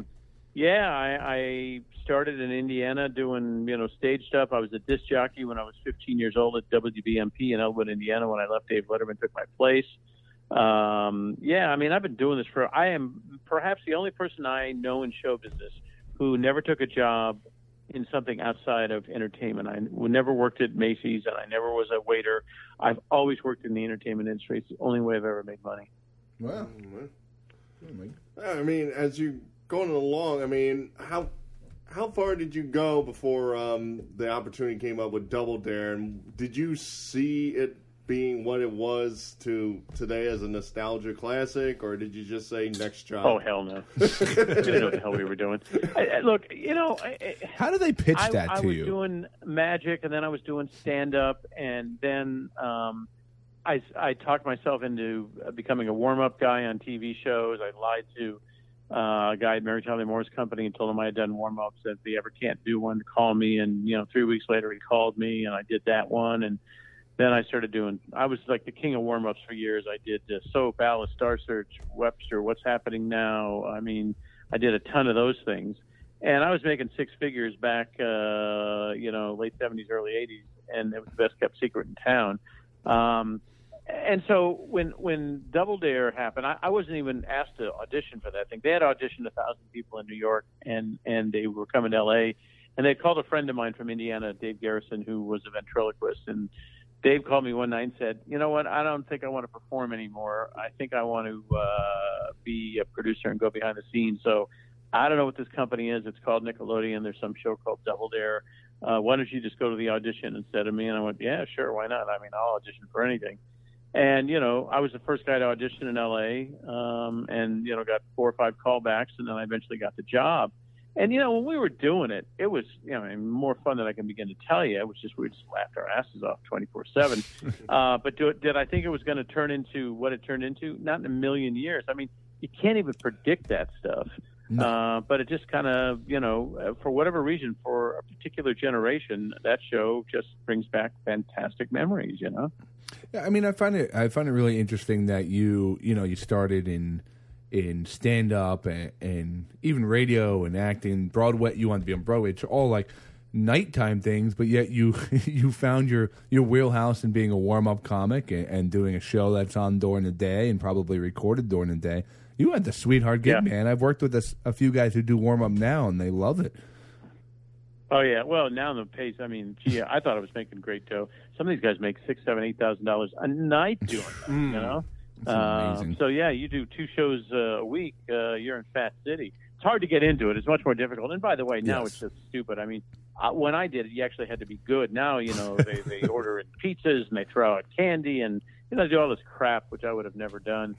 I started in Indiana doing, stage stuff. I was a disc jockey when I was 15 years old at WBMP in Elwood, Indiana. When I left, Dave Letterman took my place. I've been doing this I am perhaps the only person I know in show business who never took a job in something outside of entertainment. I never worked at Macy's, and I never was a waiter. I've always worked in the entertainment industry. It's the only way I've ever made money. Wow. I mean, as you going along, I mean, how far did you go before the opportunity came up with Double Dare? And did you see it being what it was to today as a nostalgia classic, or did you just say next job? Oh, hell no. We didn't know what the hell we were doing. Look, How do they pitch that I to was you? doing magic, and then I was doing stand-up, and then I talked myself into becoming a warm-up guy on TV shows. I lied to a guy at Mary Tyler Moore's company and told him I had done warm-ups. If he ever can't do one, call me. And 3 weeks later, he called me, and I did that one. And then I started I was like the king of warm-ups for years. I did Soap, Alice, Star Search, Webster, What's Happening Now. I mean, I did a ton of those things. And I was making six figures back, late 70s, early 80s, and it was the best kept secret in town. And so when Double Dare happened, I wasn't even asked to audition for that thing. They had auditioned 1,000 people in New York, and they were coming to L.A., and they called a friend of mine from Indiana, Dave Garrison, who was a ventriloquist. And Dave called me one night and said, you know what, I don't think I want to perform anymore. I think I want to be a producer and go behind the scenes. So I don't know what this company is. It's called Nickelodeon. There's some show called Double Dare. Why don't you just go to the audition instead of me? And I went, yeah, sure, why not? I mean, I'll audition for anything. And, I was the first guy to audition in L.A., and, got 4 or 5 callbacks, and then I eventually got the job. And, when we were doing it, it was, more fun than I can begin to tell you. It was just, we just laughed our asses off 24/7. But did I think it was going to turn into what it turned into? Not in a million years. I mean, you can't even predict that stuff. No. But it just kind of, for whatever reason, for a particular generation, that show just brings back fantastic memories, Yeah, I mean, I find it really interesting that you started in stand up and even radio and acting. Broadway, you wanted to be on Broadway. It's all like nighttime things, but yet you found your wheelhouse in being a warm up comic and doing a show that's on during the day and probably recorded during the day. You had the sweetheart gig, man. I've worked with a few guys who do warm up now, and they love it. Oh yeah, well now the pace. I mean, gee, I thought I was making great dough. Some of these guys make $6,000, $7,000, $8,000 a night doing that. That's amazing. So yeah, you do 2 shows a week. You're in Fat City. It's hard to get into it. It's much more difficult. And by the way, now it's just stupid. I mean, when I did it, you actually had to be good. Now they order in pizzas and they throw out candy and they do all this crap, which I would have never done.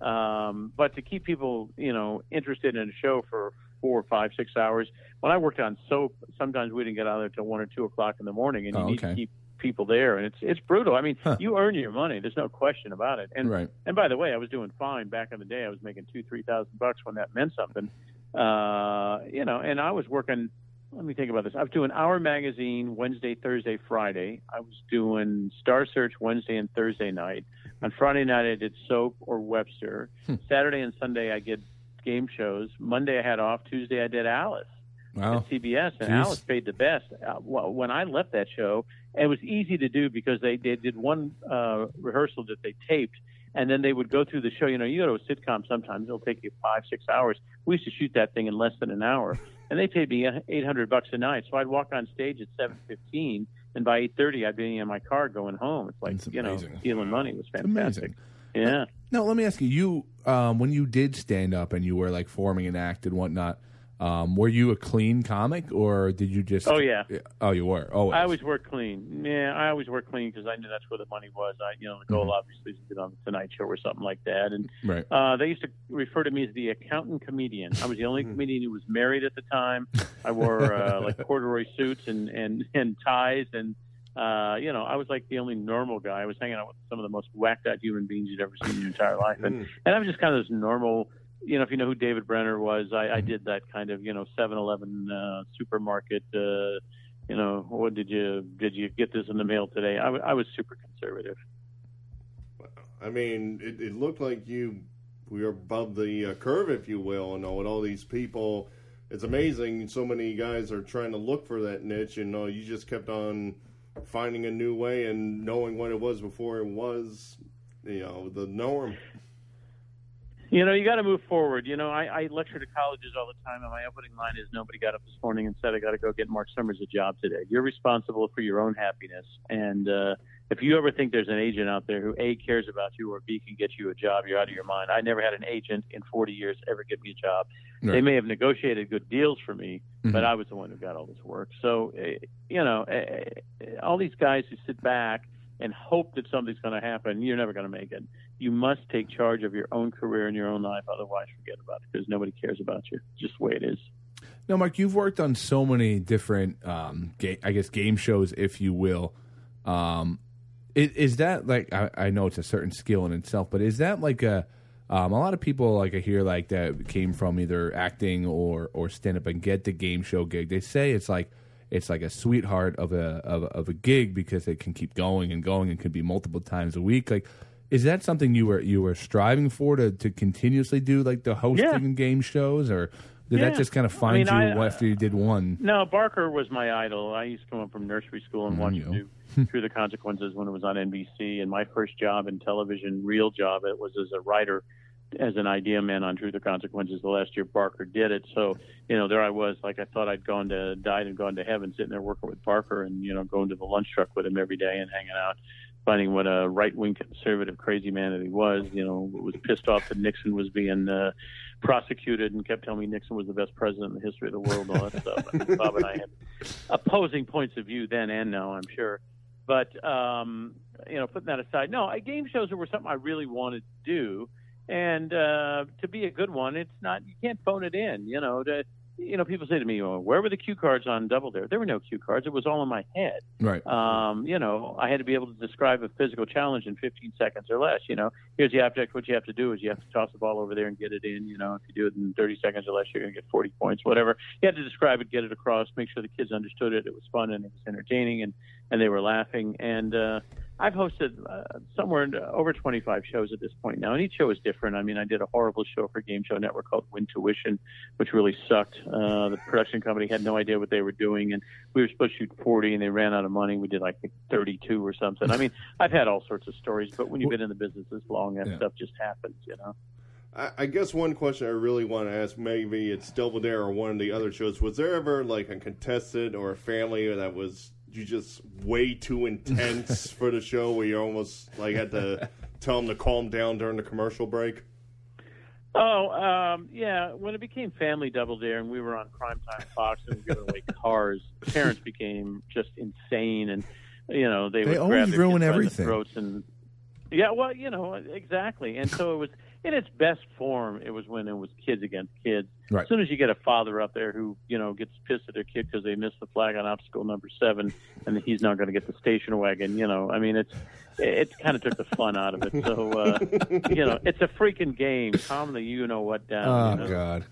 But to keep people interested in a show for 4, 5, 6 hours. When I worked on Soap, sometimes we didn't get out there till 1 or 2 o'clock in the morning, and you need to keep people there, and it's brutal. I mean, you earn your money. There's no question about it. And and by the way, I was doing fine back in the day. I was making $2,000-3,000 when that meant something. And I was working. Let me think about this. I was doing Hour Magazine Wednesday, Thursday, Friday. I was doing Star Search Wednesday and Thursday night. On Friday night, I did Soap or Webster. Saturday and Sunday, I did game shows. Monday, I had off. Tuesday, I did Alice at CBS, and Alice paid the best. When I left that show, it was easy to do because they did one rehearsal that they taped, and then they would go through the show. You go to a sitcom sometimes, it'll take you 5-6 hours. We used to shoot that thing in less than an hour. And they paid me $800 a night. So I'd walk on stage at 7:15, and by 8:30, I'd be in my car going home. It's like, stealing money. It was fantastic. Yeah. Now, let me ask you, when you did stand up and you were like forming an act and whatnot, were you a clean comic or did you just... Oh, yeah. Oh, you were? Always. I always worked clean. Yeah, I always worked clean because I knew that's where the money was. The goal, obviously, is to get on the Tonight Show or something like that. And they used to refer to me as the accountant comedian. I was the only comedian who was married at the time. I wore like corduroy suits and ties. And, I was like the only normal guy. I was hanging out with some of the most whacked out human beings you'd ever seen in your entire life. And I was just kind of this normal... if you know who David Brenner was, I did that kind of, 7-Eleven supermarket. What did you get this in the mail today? I was super conservative. I mean, it looked like we were above the curve, if you will, and with all these people. It's amazing. So many guys are trying to look for that niche, and you just kept on finding a new way and knowing what it was before it was, the norm. You got to move forward. I lecture to colleges all the time, and my opening line is, nobody got up this morning and said, I got to go get Mark Summers a job today. You're responsible for your own happiness. And if you ever think there's an agent out there who, A, cares about you, or B, can get you a job, you're out of your mind. I never had an agent in 40 years ever get me a job. Right. They may have negotiated good deals for me, but I was the one who got all this work. So, all these guys who sit back and hope that something's going to happen, you're never going to make it. You must take charge of your own career and your own life. Otherwise, forget about it because nobody cares about you. It's just the way it is. Now, Mark, you've worked on so many different, game shows, if you will. Is that like, I know it's a certain skill in itself, but is that like a lot of people like I hear like that came from either acting or stand up and get the game show gig. They say it's like a sweetheart of a gig because it can keep going and going and can be multiple times a week. Like, is that something you were striving for to continuously do, like the hosting game shows, or did that just kind of find you after you did one? No, Barker was my idol. I used to come up from nursery school and watch him do Through the Consequences when it was on NBC. And my first job in television, real job, it was as a writer, as an idea man on Through the Consequences. The last year Barker did it. So, there I was, like I thought I'd died and gone to heaven, sitting there working with Barker and, going to the lunch truck with him every day and hanging out, finding what a right-wing conservative crazy man that he was, was pissed off that Nixon was being prosecuted and kept telling me Nixon was the best president in the history of the world and all that stuff. I mean, Bob and I had opposing points of view then and now, I'm sure. But, putting that aside, no, game shows were something I really wanted to do. And to be a good one, it's not, you can't phone it in, people say to me, where were the cue cards on Double Dare? There were no cue cards. It was all in my head. Right. I had to be able to describe a physical challenge in 15 seconds or less. Here's the object. What you have to do is you have to toss the ball over there and get it in. If you do it in 30 seconds or less, you're going to get 40 points, whatever. You had to describe it, get it across, make sure the kids understood it. It was fun and it was entertaining and they were laughing. And I've hosted somewhere over 25 shows at this point now, and each show is different. I mean, I did a horrible show for Game Show Network called Win Tuition, which really sucked. The production company had no idea what they were doing, and we were supposed to shoot 40, and they ran out of money. We did like 32 or something. I mean, I've had all sorts of stories, but when you've been in the business this long, that stuff just happens, I guess one question I really want to ask, maybe it's Double Dare or one of the other shows, was there ever like a contestant or a family that was you just way too intense for the show where you almost like had to tell them to calm down during the commercial break? Yeah. When it became Family Double Dare and we were on Primetime Fox and we were giving away cars, the parents became just insane, and they would always grab ruin their kids by everything. the throats and exactly. And so it was in its best form. It was when it was kids against kids. Right. As soon as you get a father up there who gets pissed at their kid because they missed the flag on obstacle number 7, and he's not going to get the station wagon. I mean, it kind of took the fun out of it. So it's a freaking game. Calm the what down. Oh God.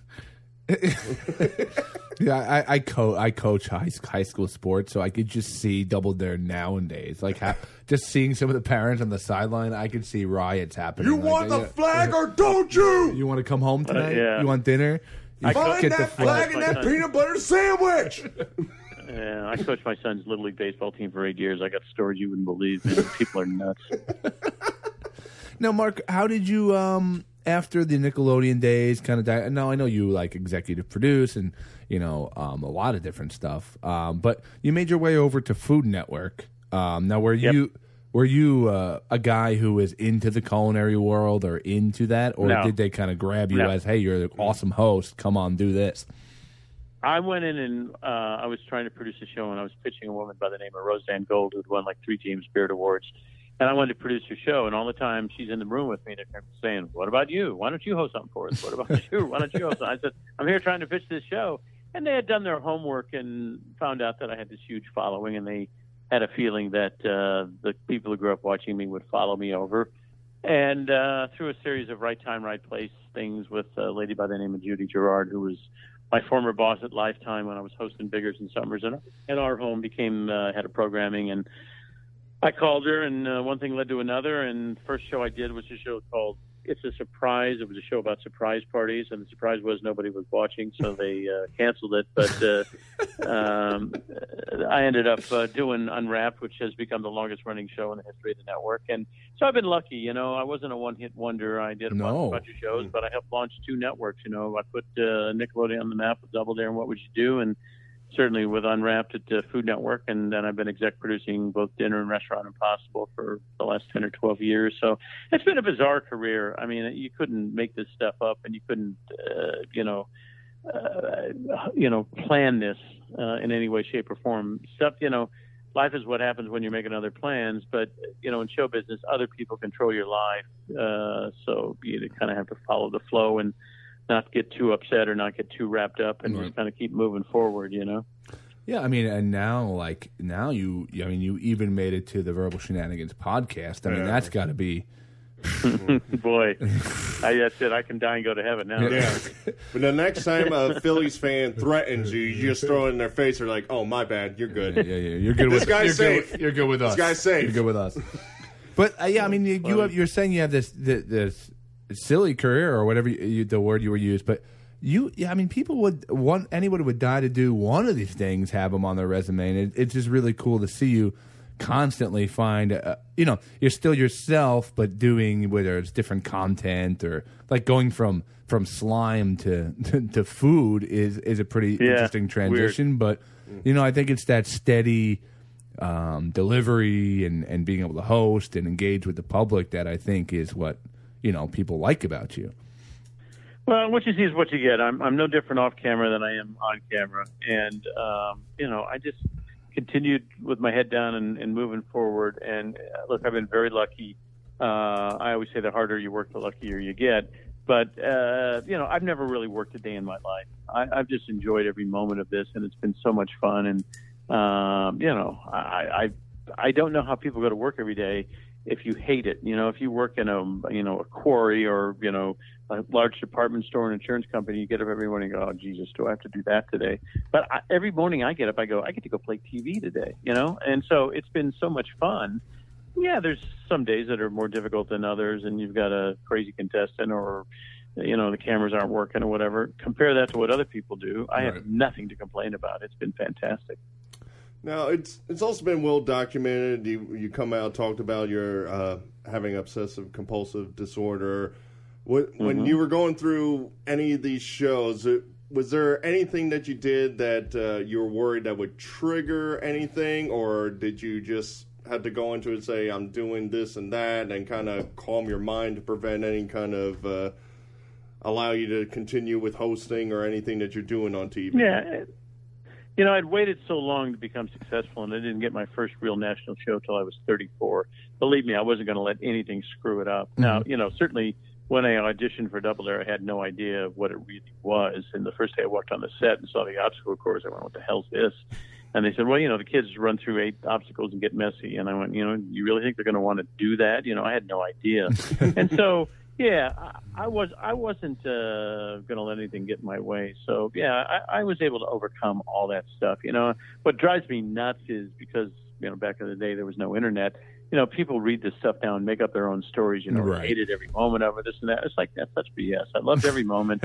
Yeah, I coach high school sports, so I could just see Double Dare nowadays. Like, just seeing some of the parents on the sideline, I could see riots happening. You want the flag or don't you? You want to come home tonight? Yeah. You want dinner? Find that flag and that peanut butter sandwich. Yeah, I coached my son's Little League baseball team for 8 years. I got stories you wouldn't believe, man. People are nuts. Now, Mark, how did you, after the Nickelodeon days, kind of die? Now, I know you like executive produce and a lot of different stuff, but you made your way over to Food Network. Now, were you a guy who was into the culinary world or into that, or did they kind of grab you as, hey, you're an awesome host, come on, do this? I went in and I was trying to produce a show, and I was pitching a woman by the name of Roseanne Gold, who'd won like 3 James Beard Awards. And I wanted to produce her show, and all the time she's in the room with me, and they're saying, what about you? Why don't you host something for us? What about you? Why don't you host something? I said, I'm here trying to pitch this show. And they had done their homework and found out that I had this huge following, and they had a feeling that the people who grew up watching me would follow me over. And through a series of right time, right place things with a lady by the name of Judy Gerard, who was my former boss at Lifetime when I was hosting Biggers and Summers, and our home became head of programming. And I called her, and one thing led to another, and the first show I did was a show called It's a Surprise. It was a show about surprise parties, and the surprise was nobody was watching, so they canceled it. But I ended up doing Unwrapped, which has become the longest-running show in the history of the network. And so I've been lucky. I wasn't a one-hit wonder. I did a bunch of shows, but I helped launch 2 networks. I put Nickelodeon on the map with Double Dare and What Would You Do, and certainly with Unwrapped at Food Network, and then I've been exec producing both Dinner and Restaurant Impossible for the last 10 or 12 years. So it's been a bizarre career. I mean, you couldn't make this stuff up, and you couldn't, plan this in any way, shape, or form. Stuff, life is what happens when you're making other plans. But, in show business, other people control your life. So you kind of have to follow the flow and not get too upset or not get too wrapped up and just kind of keep moving forward, Yeah, I mean, and now you even made it to the Verbal Shenanigans podcast. I mean, that's got to be... Boy, that's it. I can die and go to heaven now. Yeah. But the next time a Phillies fan threatens you, you just throw it in their face. They're like, "Oh, my bad. You're good. Yeah. You're good. This guy's safe. You're good with us. This guy's safe. You're good with us." But I mean, you're saying you have this silly career or whatever the word you were used, but people anyone would die to do one of these things, have them on their resume, and it's just really cool to see you constantly find, you're still yourself, but doing whether it's different content or like going from slime to food is a pretty interesting transition. Weird. But I think it's that steady delivery and being able to host and engage with the public that I think is what people like about you. Well, what you see is what you get. I'm no different off camera than I am on camera, and I just continued with my head down and moving forward. And look, I've been very lucky. I always say the harder you work, the luckier you get. But I've never really worked a day in my life. I've just enjoyed every moment of this, and it's been so much fun. And I don't know how people go to work every day if you hate it. If you work in a quarry or a large department store and insurance company, you get up every morning and go, "Oh, Jesus, do I have to do that today?" But every morning I get up, I go, "I get to go play TV today," And so it's been so much fun. Yeah, there's some days that are more difficult than others, and you've got a crazy contestant or, the cameras aren't working or whatever. Compare that to what other people do. I have nothing to complain about. It's been fantastic. Now, it's also been well documented. You come out, talked about your having obsessive compulsive disorder. When you were going through any of these shows, was there anything that you did that you were worried that would trigger anything, or did you just have to go into it and say, "I'm doing this and that," and kind of calm your mind to prevent any kind of allow you to continue with hosting or anything that you're doing on TV? Yeah. I'd waited so long to become successful, and I didn't get my first real national show till I was 34. Believe me, I wasn't going to let anything screw it up. Now, certainly when I auditioned for Double Dare, I had no idea what it really was. And the first day I walked on the set and saw the obstacle course, I went, "What the hell's this?" And they said, "Well, the kids run through 8 obstacles and get messy." And I went, "You really think they're going to want to do that?" I had no idea. And so, yeah, I wasn't going to let anything get in my way. So, yeah, I was able to overcome all that stuff. What drives me nuts is because, back in the day there was no internet. People read this stuff now and make up their own stories, Right. hated every moment of it, this and that. It's like, that's such BS. I loved every moment.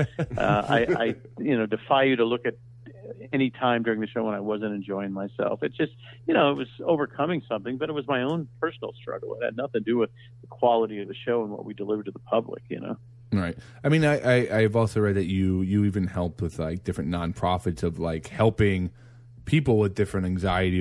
I defy you to look at any time during the show when I wasn't enjoying myself. It's just, it was overcoming something, but it was my own personal struggle. It had nothing to do with the quality of the show and what we delivered to the public, Right. I mean, I've also read that you even helped with like different nonprofits of like helping people with different anxiety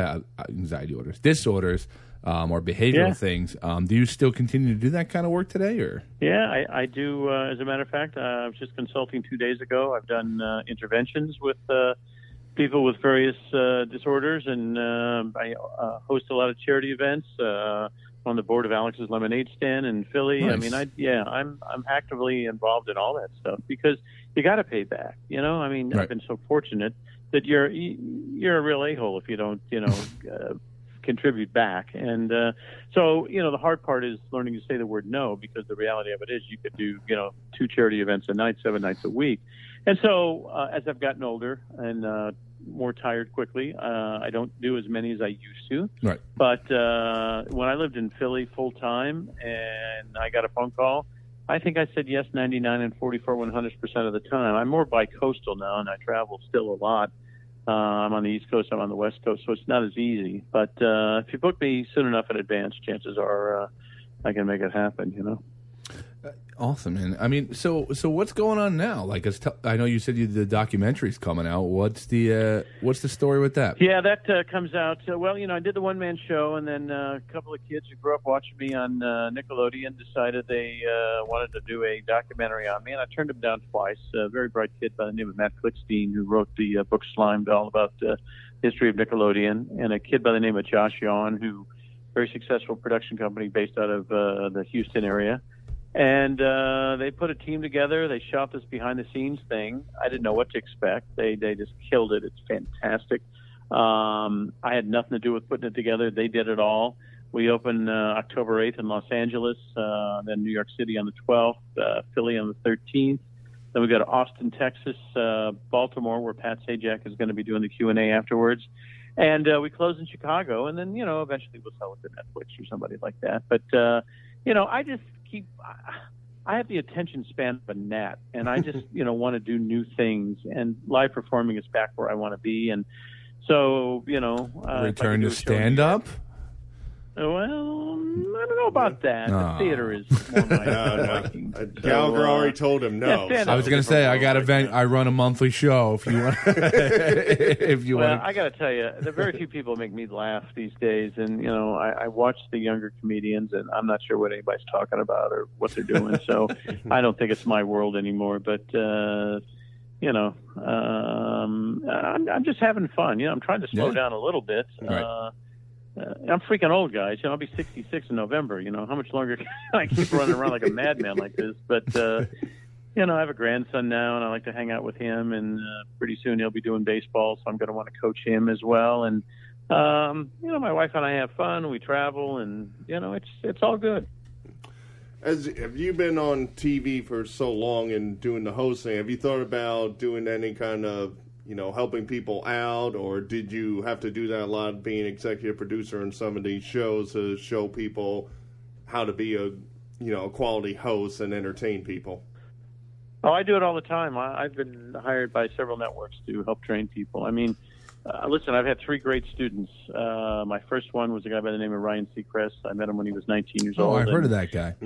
disorders, or behavioral things. Do you still continue to do that kind of work today, or? Yeah, I do. As a matter of fact, I was just consulting 2 days ago. I've done interventions with people with various disorders, and I host a lot of charity events. On the board of Alex's Lemonade Stand in Philly. Nice. I mean, I'm actively involved in all that stuff because you got to pay back. Right. I've been so fortunate that you're a real a-hole if you don't, contribute back. And so, the hard part is learning to say the word no, because the reality of it is you could do, 2 charity events a night, 7 nights a week. And so as I've gotten older and more tired quickly, I don't do as many as I used to. Right. But when I lived in Philly full time and I got a phone call, I think I said yes 99 and 100% of the time. I'm more bi-coastal now, and I travel still a lot. I'm on the East Coast, I'm on the West Coast, so it's not as easy. But if you book me soon enough in advance, chances are I can make it happen, Awesome, man. I mean, so what's going on now? Like, I know you said the documentary's coming out. What's the story with that? Yeah, that comes out. Well, I did the one-man show, and then a couple of kids who grew up watching me on Nickelodeon decided they wanted to do a documentary on me, and I turned them down twice. A very bright kid by the name of Matt Klickstein, who wrote the book Slimed, all about the history of Nickelodeon, and a kid by the name of Josh Yawn, who very successful production company based out of the Houston area. And they put a team together. They shot this behind-the-scenes thing. I didn't know what to expect. They just killed it. It's fantastic. I had nothing to do with putting it together. They did it all. We open October 8th in Los Angeles, then New York City on the 12th, Philly on the 13th. Then we go to Austin, Texas, Baltimore, where Pat Sajak is going to be doing the Q&A afterwards. And we close in Chicago, and then, eventually we'll sell it to Netflix or somebody like that. But, I just I have the attention span of a gnat, and I just, want to do new things, and live performing is back where I want to be. And so, return to stand-up? Well, I don't know about that. The theater is more my liking. Gallagher already told him no. I was going to say, I run a monthly show if you want. Well, I got to tell you, there are very few people make me laugh these days, and I watch the younger comedians, and I'm not sure what anybody's talking about or what they're doing. So I don't think it's my world anymore. But I'm just having fun. I'm trying to slow down a little bit. Right. I'm freaking old, guys. I'll be 66 in November. How much longer can I keep running around like a madman like this? But, I have a grandson now, and I like to hang out with him. And pretty soon he'll be doing baseball, so I'm going to want to coach him as well. And, my wife and I have fun. We travel, and, it's all good. Have you been on TV for so long and doing the hosting? Have you thought about doing any kind of helping people out, or did you have to do that a lot being executive producer in some of these shows to show people how to be a quality host and entertain people? Oh, I do it all the time. I've been hired by several networks to help train people. I mean, listen, I've had 3 great students. My first one was a guy by the name of Ryan Seacrest. I met him when he was 19 years old. Oh, I've heard of that guy.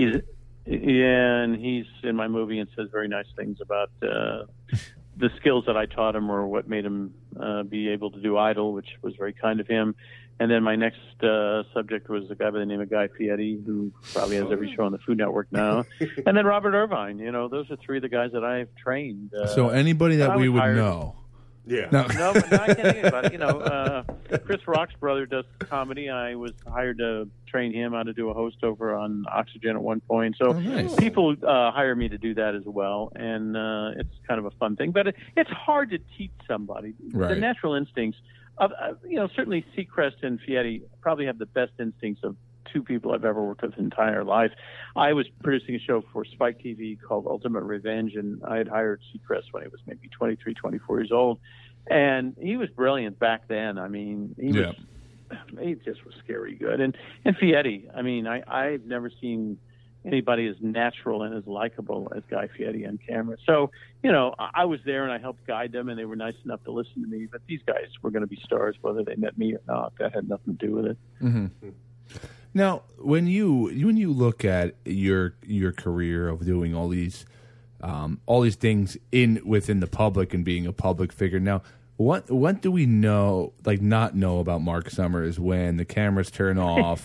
And he's in my movie and says very nice things about the skills that I taught him or what made him be able to do Idol, which was very kind of him. And then my next subject was a guy by the name of Guy Fieri, who probably has every show on the Food Network now. And then Robert Irvine. Those are 3 of the guys that I've trained. So anybody that we would know. Yeah. No, but I can't think about it. Chris Rock's brother does comedy. I was hired to train him how to do a host over on Oxygen at one point. So people hire me to do that as well, and it's kind of a fun thing. But it's hard to teach somebody. Right. The natural instincts of, certainly Seacrest and Fieri probably have the best instincts of 2 people I've ever worked with in entire life. I was producing a show for Spike TV called Ultimate Revenge, and I had hired Seacrest when he was maybe 23, 24 years old. And he was brilliant back then. I mean, he just was scary good. And Fieri, I mean, I've never seen anybody as natural and as likable as Guy Fieri on camera. So, I was there and I helped guide them, and they were nice enough to listen to me. But these guys were going to be stars whether they met me or not. That had nothing to do with it. Mm-hmm. Now, when you look at your career of doing all these things within the public and being a public figure, now what do we know, not know about Mark Summers when the cameras turn off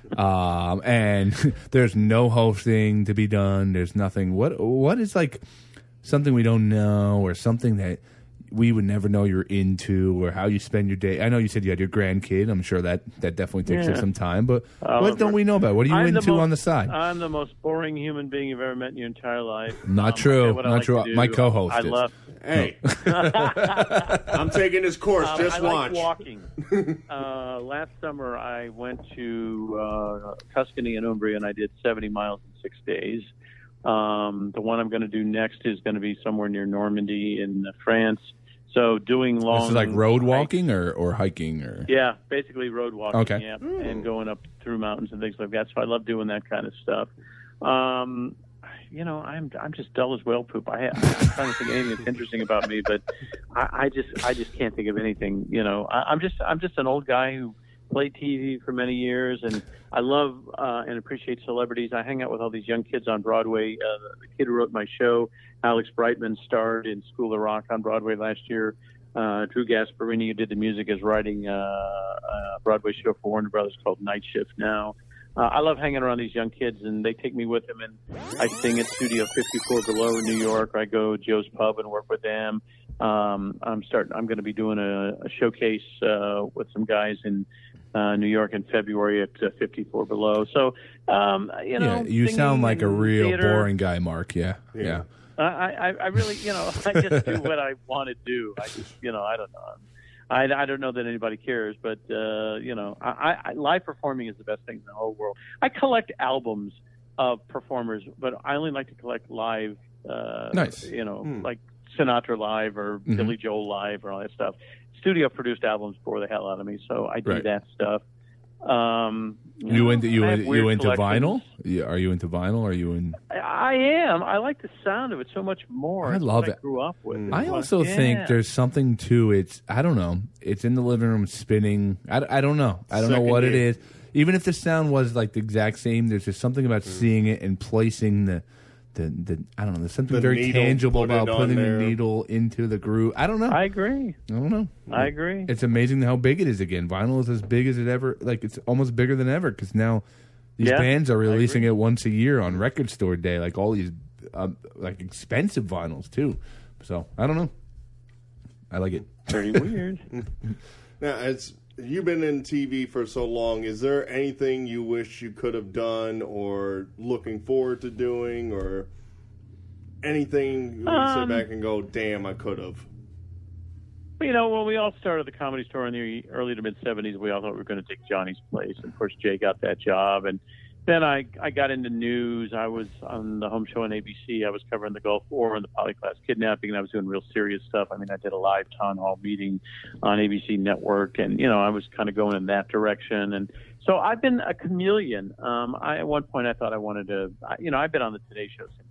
and there's no hosting to be done? There's nothing. What is something we don't know, or something that we would never know you're into, or how you spend your day? I know you said you had your grandkid. I'm sure that definitely takes up some time. But what don't we know about? What are you into on the side? I'm the most boring human being you've ever met in your entire life. Not true. Not true. My co-host is. Hey, I'm taking this course. Just I watch. Like walking. Last summer, I went to Tuscany and Umbria, and I did 70 miles in 6 days. The one I'm going to do next is going to be somewhere near Normandy in France. So doing long... This is like road walking or hiking? Or Yeah, basically road walking, okay. And going up through mountains and things like that. So I love doing that kind of stuff. I'm just dull as whale poop. I'm trying to think of anything that's interesting about me, but I just can't think of anything. I'm just an old guy who played TV for many years, and I love and appreciate celebrities. I hang out with all these young kids on Broadway. The kid who wrote my show, Alex Brightman, starred in School of Rock on Broadway last year. Drew Gasparini, who did the music, is writing a Broadway show for Warner Brothers called Night Shift now. I love hanging around these young kids, and they take me with them, and I sing at Studio 54 Below in New York. I go to Joe's Pub and work with them. I'm going to be doing a showcase with some guys in New York in February at 54 Below. So, you know, you sound like a real theater, boring guy, Mark. Yeah. I really, you know, I just do what I want to do. I just, you know, I don't know. I don't know that anybody cares, but, you know, I live performing is the best thing in the whole world. I collect albums of performers, but I only like to collect live, nice. You know, like Sinatra live or Billy Joel live or all that stuff. Studio produced albums bore the hell out of me, so I do that stuff. You into vinyl? Are you into vinyl? Are you in? I am. I like the sound of it so much more. I love it. I grew up with. I also think there's something to it. I don't know. It's in the living room spinning. I don't know. I don't know what it is. Even if the sound was like the exact same, there's just something about seeing it and placing the I don't know. There's something very tangible about putting the needle into the groove. I don't know. I agree. I don't know. I agree. It's amazing how big it is again. Vinyl is as big as it ever. Like it's almost bigger than ever because now these bands are releasing it once a year on Record Store Day. Like all these like expensive vinyls too. So I don't know. I like it. Pretty weird. Now, as you've been in TV for so long, is there anything you wish you could have done or looking forward to doing or anything you sit back and go, damn, I could have? You know, when we all started the Comedy Store in the early to mid-'70s, we all thought we were going to take Johnny's place. And of course, Jay got that job. And then I got into news. I was on the home show on ABC. I was covering the Gulf War and the Polyclass kidnapping, and I was doing real serious stuff. I mean, I did a live town hall meeting on ABC Network, and, you know, I was kind of going in that direction. And so I've been a chameleon. At one point, I thought I wanted to, you know, I've been on the Today Show since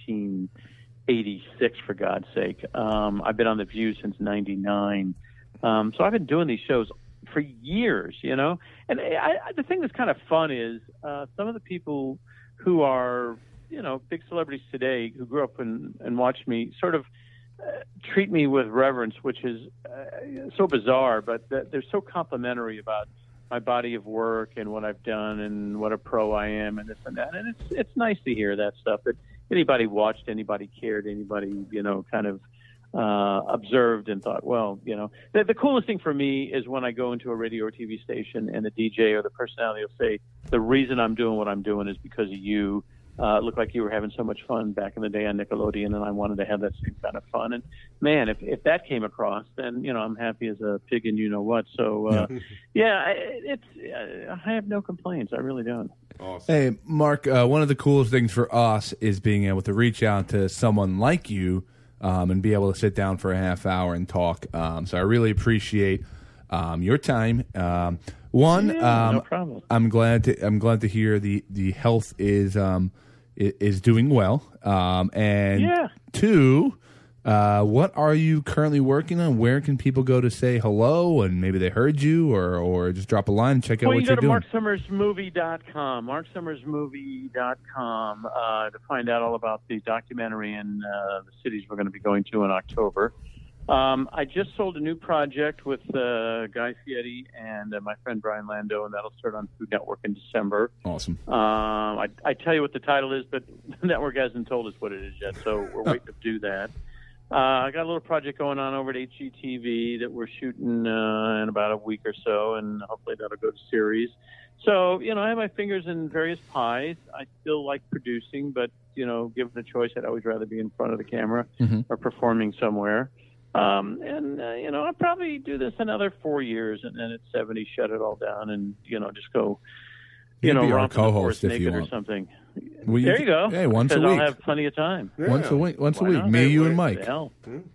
1986, for God's sake. I've been on The View since 99. So I've been doing these shows for years, you know. And the thing that's kind of fun is some of the people who are, you know, big celebrities today who grew up and watched me sort of treat me with reverence, which is so bizarre, but they're so complimentary about my body of work and what I've done and what a pro I am and this and that. And it's nice to hear that stuff, that anybody watched, anybody cared, anybody, you know, kind of observed and thought, well, you know, the coolest thing for me is when I go into a radio or TV station and the DJ or the personality will say, the reason I'm doing what I'm doing is because of you. It looked like you were having so much fun back in the day on Nickelodeon, and I wanted to have that same kind of fun. And man, if that came across, then, you know, I'm happy as a pig and you know what. So I have no complaints. I really don't. Awesome. Hey, Mark, one of the coolest things for us is being able to reach out to someone like you and be able to sit down for a half hour and talk. So I really appreciate your time. No problem. I'm glad to hear the health is doing well. And two, what are you currently working on? Where can people go to say hello and maybe they heard you or just drop a line and check out what you're doing? You can go to marksummersmovie.com, marksummersmovie.com to find out all about the documentary and the cities we're going to be going to in October. I just sold a new project with Guy Fieri and my friend Brian Lando, and that'll start on Food Network in December. Awesome. I tell you what the title is, but the network hasn't told us what it is yet, so we're waiting to do that. I got a little project going on over at HGTV that we're shooting in about a week or so, and hopefully that'll go to series. So, you know, I have my fingers in various pies. I still like producing, but, you know, given the choice, I'd always rather be in front of the camera or performing somewhere. You know, I'll probably do this another 4 years, and then at 70, shut it all down and, you know, just go, you know, romp in the forest naked or something. Well, there you go. Hey, once a week. I'll have plenty of time. Yeah. Once a week. Me, you, and Mike. Hell.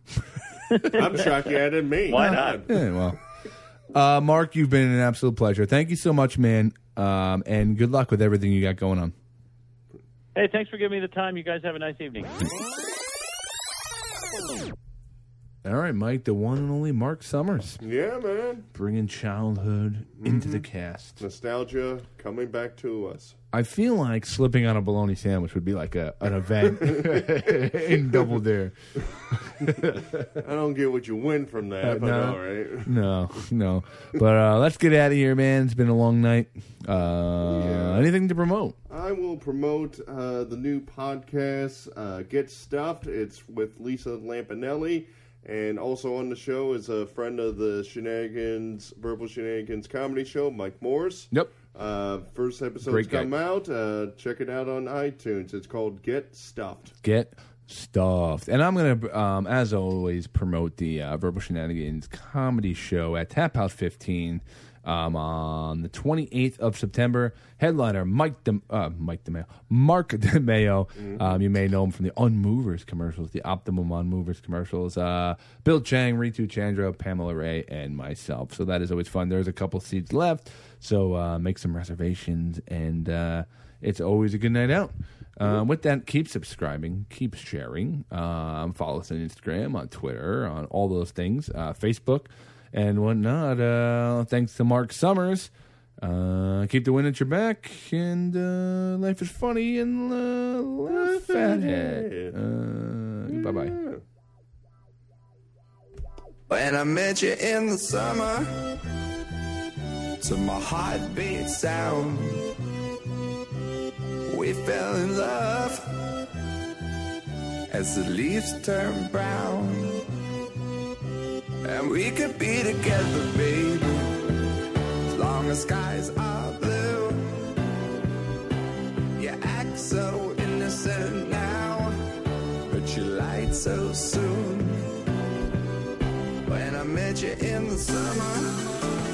I'm shocked you added me. Why not? Yeah, well. Mark, you've been an absolute pleasure. Thank you so much, man, and good luck with everything you got going on. Hey, thanks for giving me the time. You guys have a nice evening. All right, Mike, the one and only Mark Summers. Yeah, man. Bringing childhood into the cast. Nostalgia coming back to us. I feel like slipping on a bologna sandwich would be like an event in Double Dare. I don't get what you win from that, but all right. No. But let's get out of here, man. It's been a long night. Anything to promote? I will promote the new podcast, Get Stuffed. It's with Lisa Lampanelli. And also on the show is a friend of the Verbal Shenanigans comedy show, Mike Morse. Yep. First episode's come out. Check it out on iTunes. It's called Get Stuffed. Get Stuffed. And I'm going to, as always, promote the Verbal Shenanigans comedy show at Tap House 15 on the 28th of September. Headliner Mark DeMeo. You may know him from the Unmovers commercials, the Optimum Unmovers commercials. Bill Chang, Ritu Chandra, Pamela Ray, and myself. So that is always fun. There's a couple seats left, so make some reservations, and it's always a good night out. With that, keep subscribing, keep sharing. Follow us on Instagram, on Twitter, on all those things, Facebook, and whatnot. Thanks to Mark Summers. Keep the wind at your back, and life is funny, and laugh at it. Bye-bye. When I met you in the summer, to my heartbeat sound, we fell in love as the leaves turn brown. And we could be together, baby, as long as skies are blue. You act so innocent now, but you lied so soon. When I met you in the summer,